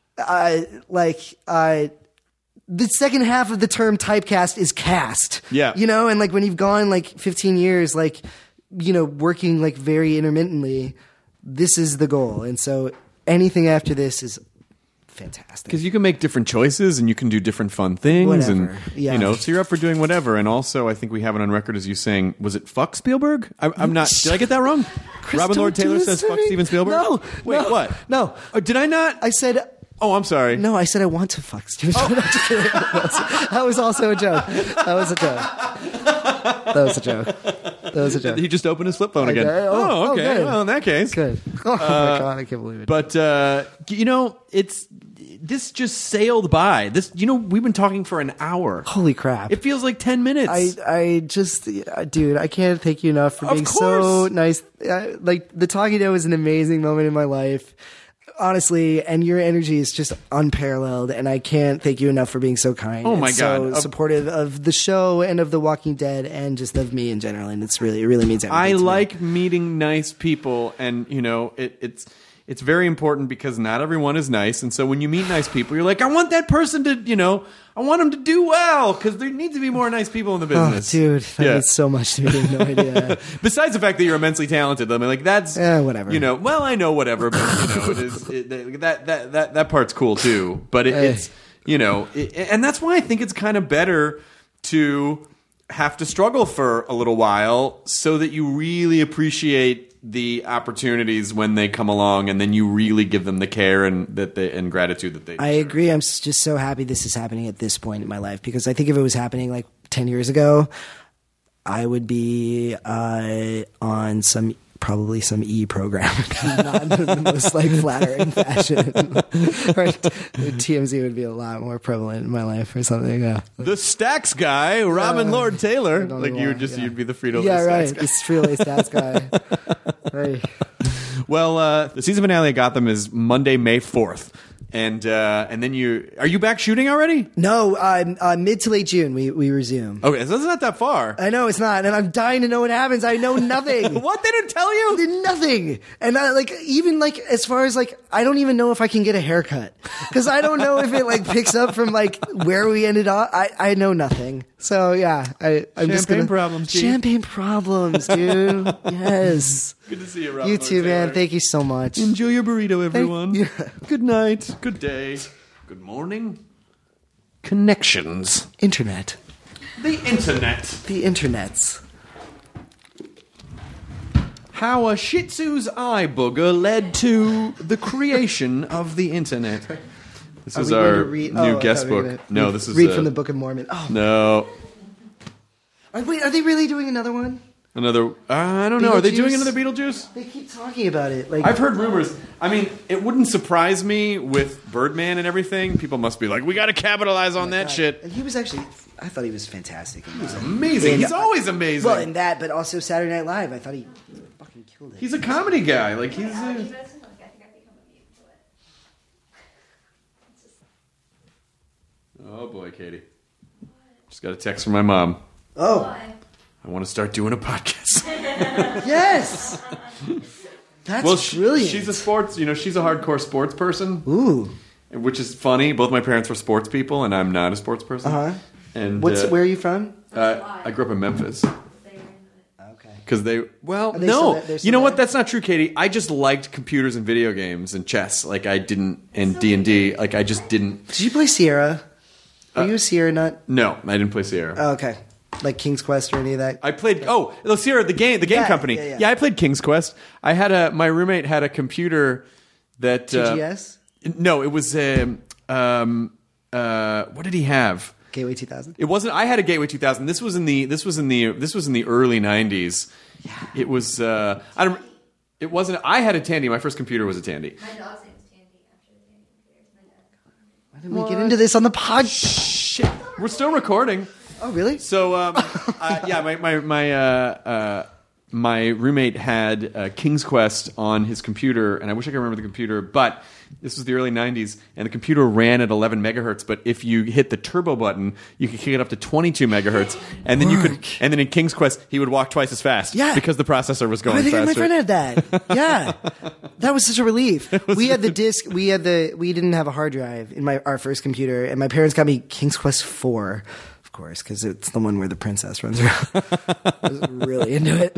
I like I. The second half of the term typecast is cast. Yeah. You know, and like when you've gone like fifteen years, like, you know, working like very intermittently, this is the goal. And so anything after this is fantastic. Because you can make different choices and you can do different fun things. Whatever. And, Yeah. you know, so you're up for doing whatever. And also, I think we have it on record as you saying, was it fuck Spielberg? I, I'm not. Did I get that wrong? Chris, Robin Lord don't do Taylor this says to fuck me. Steven Spielberg? No. Wait, no, what? No. Oh, did I not? I said... Oh, I'm sorry. No, I said I want to fuck Steven Spielberg. I'm just kidding. That was- that was also a joke. That was a joke. That was a joke. That was a joke. He just opened his flip phone again. Okay. Oh, Oh, oh, okay. good. Well, in that case. Good. Oh, my God, I can't believe it. But, uh, you know, it's... This just sailed by. This, you know, we've been talking for an hour. Holy crap. It feels like ten minutes. I, I just, uh, dude, I can't thank you enough for Of being so course. nice. Uh, like, the Talking Dead was an amazing moment in my life, honestly, and your energy is just unparalleled, and I can't thank you enough for being so kind. Oh my and so God. Uh, supportive of the show and of The Walking Dead and just of me in general, and it's really, it really means everything I to me. like meeting nice people, and you know, it, it's it's very important because not everyone is nice, and so when you meet nice people, you're like, I want that person to, you know, I want them to do well because there needs to be more nice people in the Oh, business. dude, that Yeah. means so much to me. You have no idea. Besides the fact that you're immensely talented, I mean, like that's Eh, whatever. You know, well, I know whatever, but you know, it is it, that that that that part's cool too. But it, Hey. it's you know, it, and that's why I think it's kind of better to have to struggle for a little while so that you really appreciate the opportunities when they come along, and then you really give them the care and that they and gratitude that they. I agree. I'm s- just so happy this is happening at this point in my life, because I think if it was happening like ten years ago, I would be uh, on some probably some E program, not in the most like flattering fashion. Right? T M Z would be a lot more prevalent in my life or something. Yeah, the Stacks guy, Robin Uh, Lord Taylor, don't like know you why, would just yeah. you'd be the Frito. yeah, Lay right. Stacks guy. It's Frito-Lay Stats guy. Right. Well, uh, the season finale of Gotham is Monday, May fourth. And uh, and then you are you back shooting already? No, uh, uh, mid to late June we we resume. Okay, so it's not that far. I know it's not, and I'm dying to know what happens. I know nothing. What, they didn't tell you? Did nothing, and I like even like as far as like I don't even know if I can get a haircut because I don't know if it like picks up from like where we ended up. I I know nothing. So yeah, I I'm just Champagne gonna problems, Steve. champagne problems, dude. Yes, Good to see you, Robin. you Lord too, man. Taylor. Thank you so much. Enjoy your burrito, everyone. you. Good night. Good day. Good morning. Connections. Internet, The internet. the internets. How a Shih Tzu's eye booger led to the creation of the internet. This Are is we going our to read- new oh, I guest thought we were book. gonna No, read- this is read uh, from the Book of Mormon. Oh, No, Are- wait, are they really doing another one? another. Uh, I don't know. Are they doing Beetlejuice? another Beetlejuice? They keep talking about it. Like I've heard rumors. I mean, it wouldn't surprise me with Birdman and everything. People must be like, we got to capitalize on that shit. And he was actually, I thought he was fantastic. He was Amazing. He's always amazing. Well, in that, but also Saturday Night Live. I thought he fucking killed it. He's a comedy guy. Like he's. A, oh boy, Katie. Just got a text from my mom. Oh, I want to start doing a podcast. yes. That's Well, she, brilliant. she's a sports. You know, she's a hardcore sports person. Ooh. Which is funny. Both my parents were sports people, and I'm not a sports person. Uh-huh. And What's uh, where are you from? uh, I grew up in Memphis. Okay. Because they, well, Are they no, still there- they're still you know what? there? That's not true, Katie. I just liked computers and video games and chess. Like I didn't, and D and D. Like I just didn't. Did you play Sierra? Are Uh, you a Sierra nut? No, I didn't play Sierra. Oh, okay. Like King's Quest or any of that? I played. Oh, the Sierra, the game, the game Yeah, company. yeah, yeah. I played King's Quest. I had a. My roommate had a computer that. T Uh, G S? no, it was. Um, um, uh, what did he have? Gateway two thousand? It wasn't. I had a Gateway two thousand. This was in the. This was in the. This was in the early nineties. It was. Uh, I don't. It wasn't. I had a Tandy. My first computer was a Tandy. My dog's name is Tandy after the Tandy computers. My dad. Why didn't we get into this on the pod? Shit, we're still recording. Oh, really? So, um, uh, yeah, my my my uh, uh, my roommate had uh, King's Quest on his computer, and I wish I could remember the computer, but this was the early nineties, and the computer ran at eleven megahertz. But if you hit the turbo button, you could kick it up to twenty-two megahertz, and then you could. And then in King's Quest, he would walk twice as fast, Yeah. because the processor was going I think faster. my friend had that. Yeah, that was such a relief. We had the disc. We had the. We didn't have a hard drive in my our first computer, and my parents got me King's Quest four, of course, because it's the one where the princess runs around. I was really into it.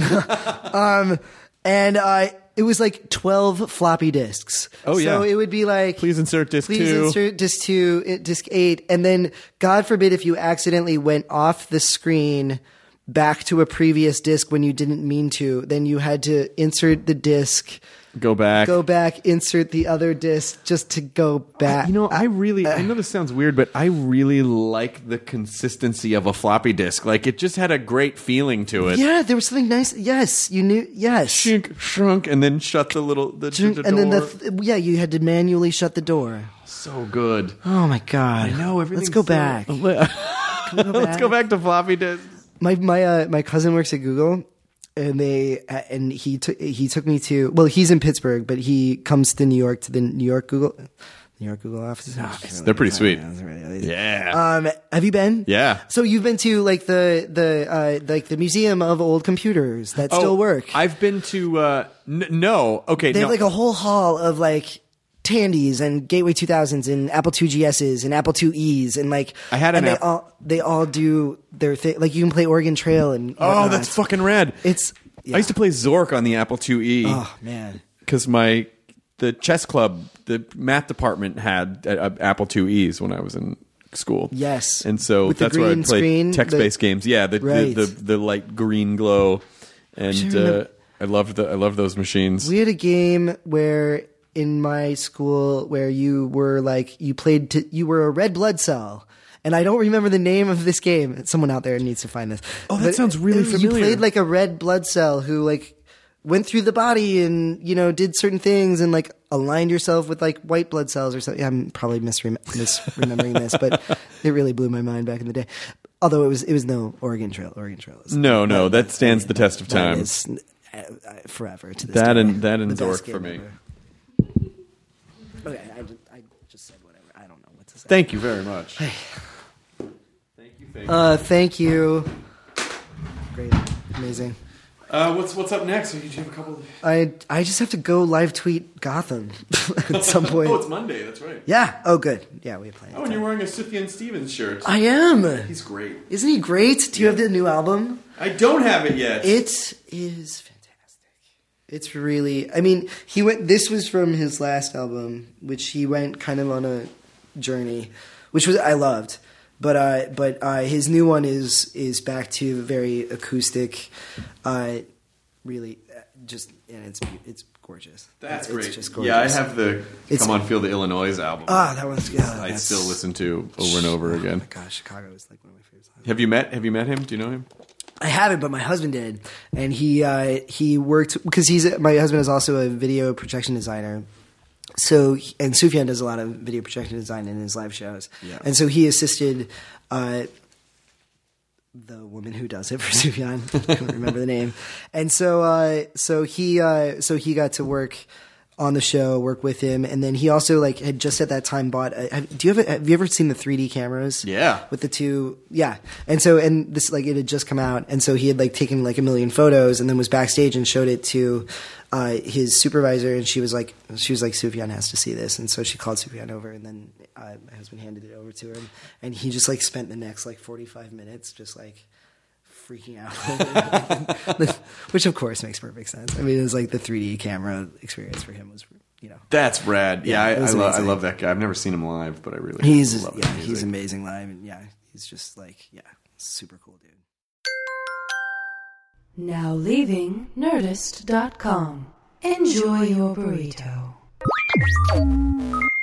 um, and uh, it was like twelve floppy disks. Oh, yeah. So it would be like, Please insert disc please two. insert disc two, it- disc eight, and then God forbid if you accidentally went off the screen back to a previous disc when you didn't mean to, then you had to insert the disc, Go back. go back, insert the other disc just to go back. You know, I really, I know this sounds weird, but I really like the consistency of a floppy disk. Like, it just had a great feeling to it. Yeah, there was something nice. Yes, you knew. Yes. Shunk, shrunk, and then shut the little, the, the door. And then the yeah, you had to manually shut the door. So good. Oh my god! I know, everything's Let's go so- back. Can we go Let's back? go back to floppy disks. My my uh, my cousin works at Google, and they uh, and he took he took me to well he's in Pittsburgh, but he comes to New York to the New York Google New York Google offices. They're pretty sweet. Yeah. Yeah. Um, have you been? Yeah. So you've been to like the the uh, like the museum of old computers that still work. I've been to, uh, n- no. Okay. They no. have like a whole hall of like Tandies and Gateway two thousands and Apple two G S's and Apple two E's and like I had an and they app- all they all do their thing. Like you can play Oregon Trail and Oh, whatnot. that's fucking rad. It's yeah. I used to play Zork on the Apple two E. Oh man. Because my the chess club, the math department had uh, Apple two E's when I was in school. Yes. and so With the that's where I green played screen, text-based the- games. Yeah, the, Right. the, the the light green glow, and sure uh, remember- I loved the I loved those machines. We had a game where in my school where you were like you played to, you were a red blood cell. And I don't remember the name of this game. Someone out there needs to find this. Oh, that sounds really You familiar. played like a red blood cell who like went through the body and, you know, did certain things and like aligned yourself with like white blood cells or something. I'm probably misrem- misremembering this, but it really blew my mind back in the day. Although it was it was no Oregon Trail. Oregon Trail is No, no, that stands the test of that time. is, uh, uh, forever to this That day. and that and The best Zork for game me. ever. Okay, I, just- I just said whatever. I don't know what to say. Thank you very much. Thank you. Thank you. Uh, thank you. Great, amazing. Uh, what's what's up next? You have a couple. Of... I I just have to go live tweet Gotham at some point. Oh, it's Monday. That's right. Yeah. Oh, good. Yeah, we have plenty. Oh, of and time. you're wearing a Sufjan Stevens shirt. I am. He's great. Isn't he great? Do you have the new album? I don't have it yet. It is fantastic. It's really. I mean, he went. This was from his last album, which he went kind of on a journey, which was I loved. But uh, but uh, his new one is is back to very acoustic, uh, really uh, just and it's it's gorgeous. That's it's great. Just gorgeous. Yeah, I have the It's- Come On Feel the Illinois album. Ah, that one's good. I still listen to over and over again. Oh my gosh, Chicago is like one of my favorites. Have you met Have you met him? Do you know him? I haven't, but my husband did, and he uh, he worked because he's my husband is also a video projection designer. So and Sufjan does a lot of video projection design in his live shows, Yeah. and so he assisted uh, the woman who does it for Sufjan. I can't remember the name, and so uh, so he uh, so he got to work on the show, work with him, and then he also like had just at that time bought. A, have, do you have have you ever seen the three D cameras? Yeah. with the two, yeah, and so and this like it had just come out, and so he had like taken like a million photos, and then was backstage and showed it to uh, his supervisor, and she was like, she was like, Sufjan has to see this, and so she called Sufjan over, and then uh, my husband handed it over to him, and he just like spent the next like forty-five minutes just like freaking out, which of course makes perfect sense. I mean, it was like the three D camera experience for him was, you know, That's rad. Yeah, Yeah, it I, I, was lo- I amazing. love that guy. I've never seen him live, but I really he's love his yeah, music. he's amazing live, and yeah, he's just like yeah, super cool dude. Now leaving Nerdist dot com. Enjoy your burrito.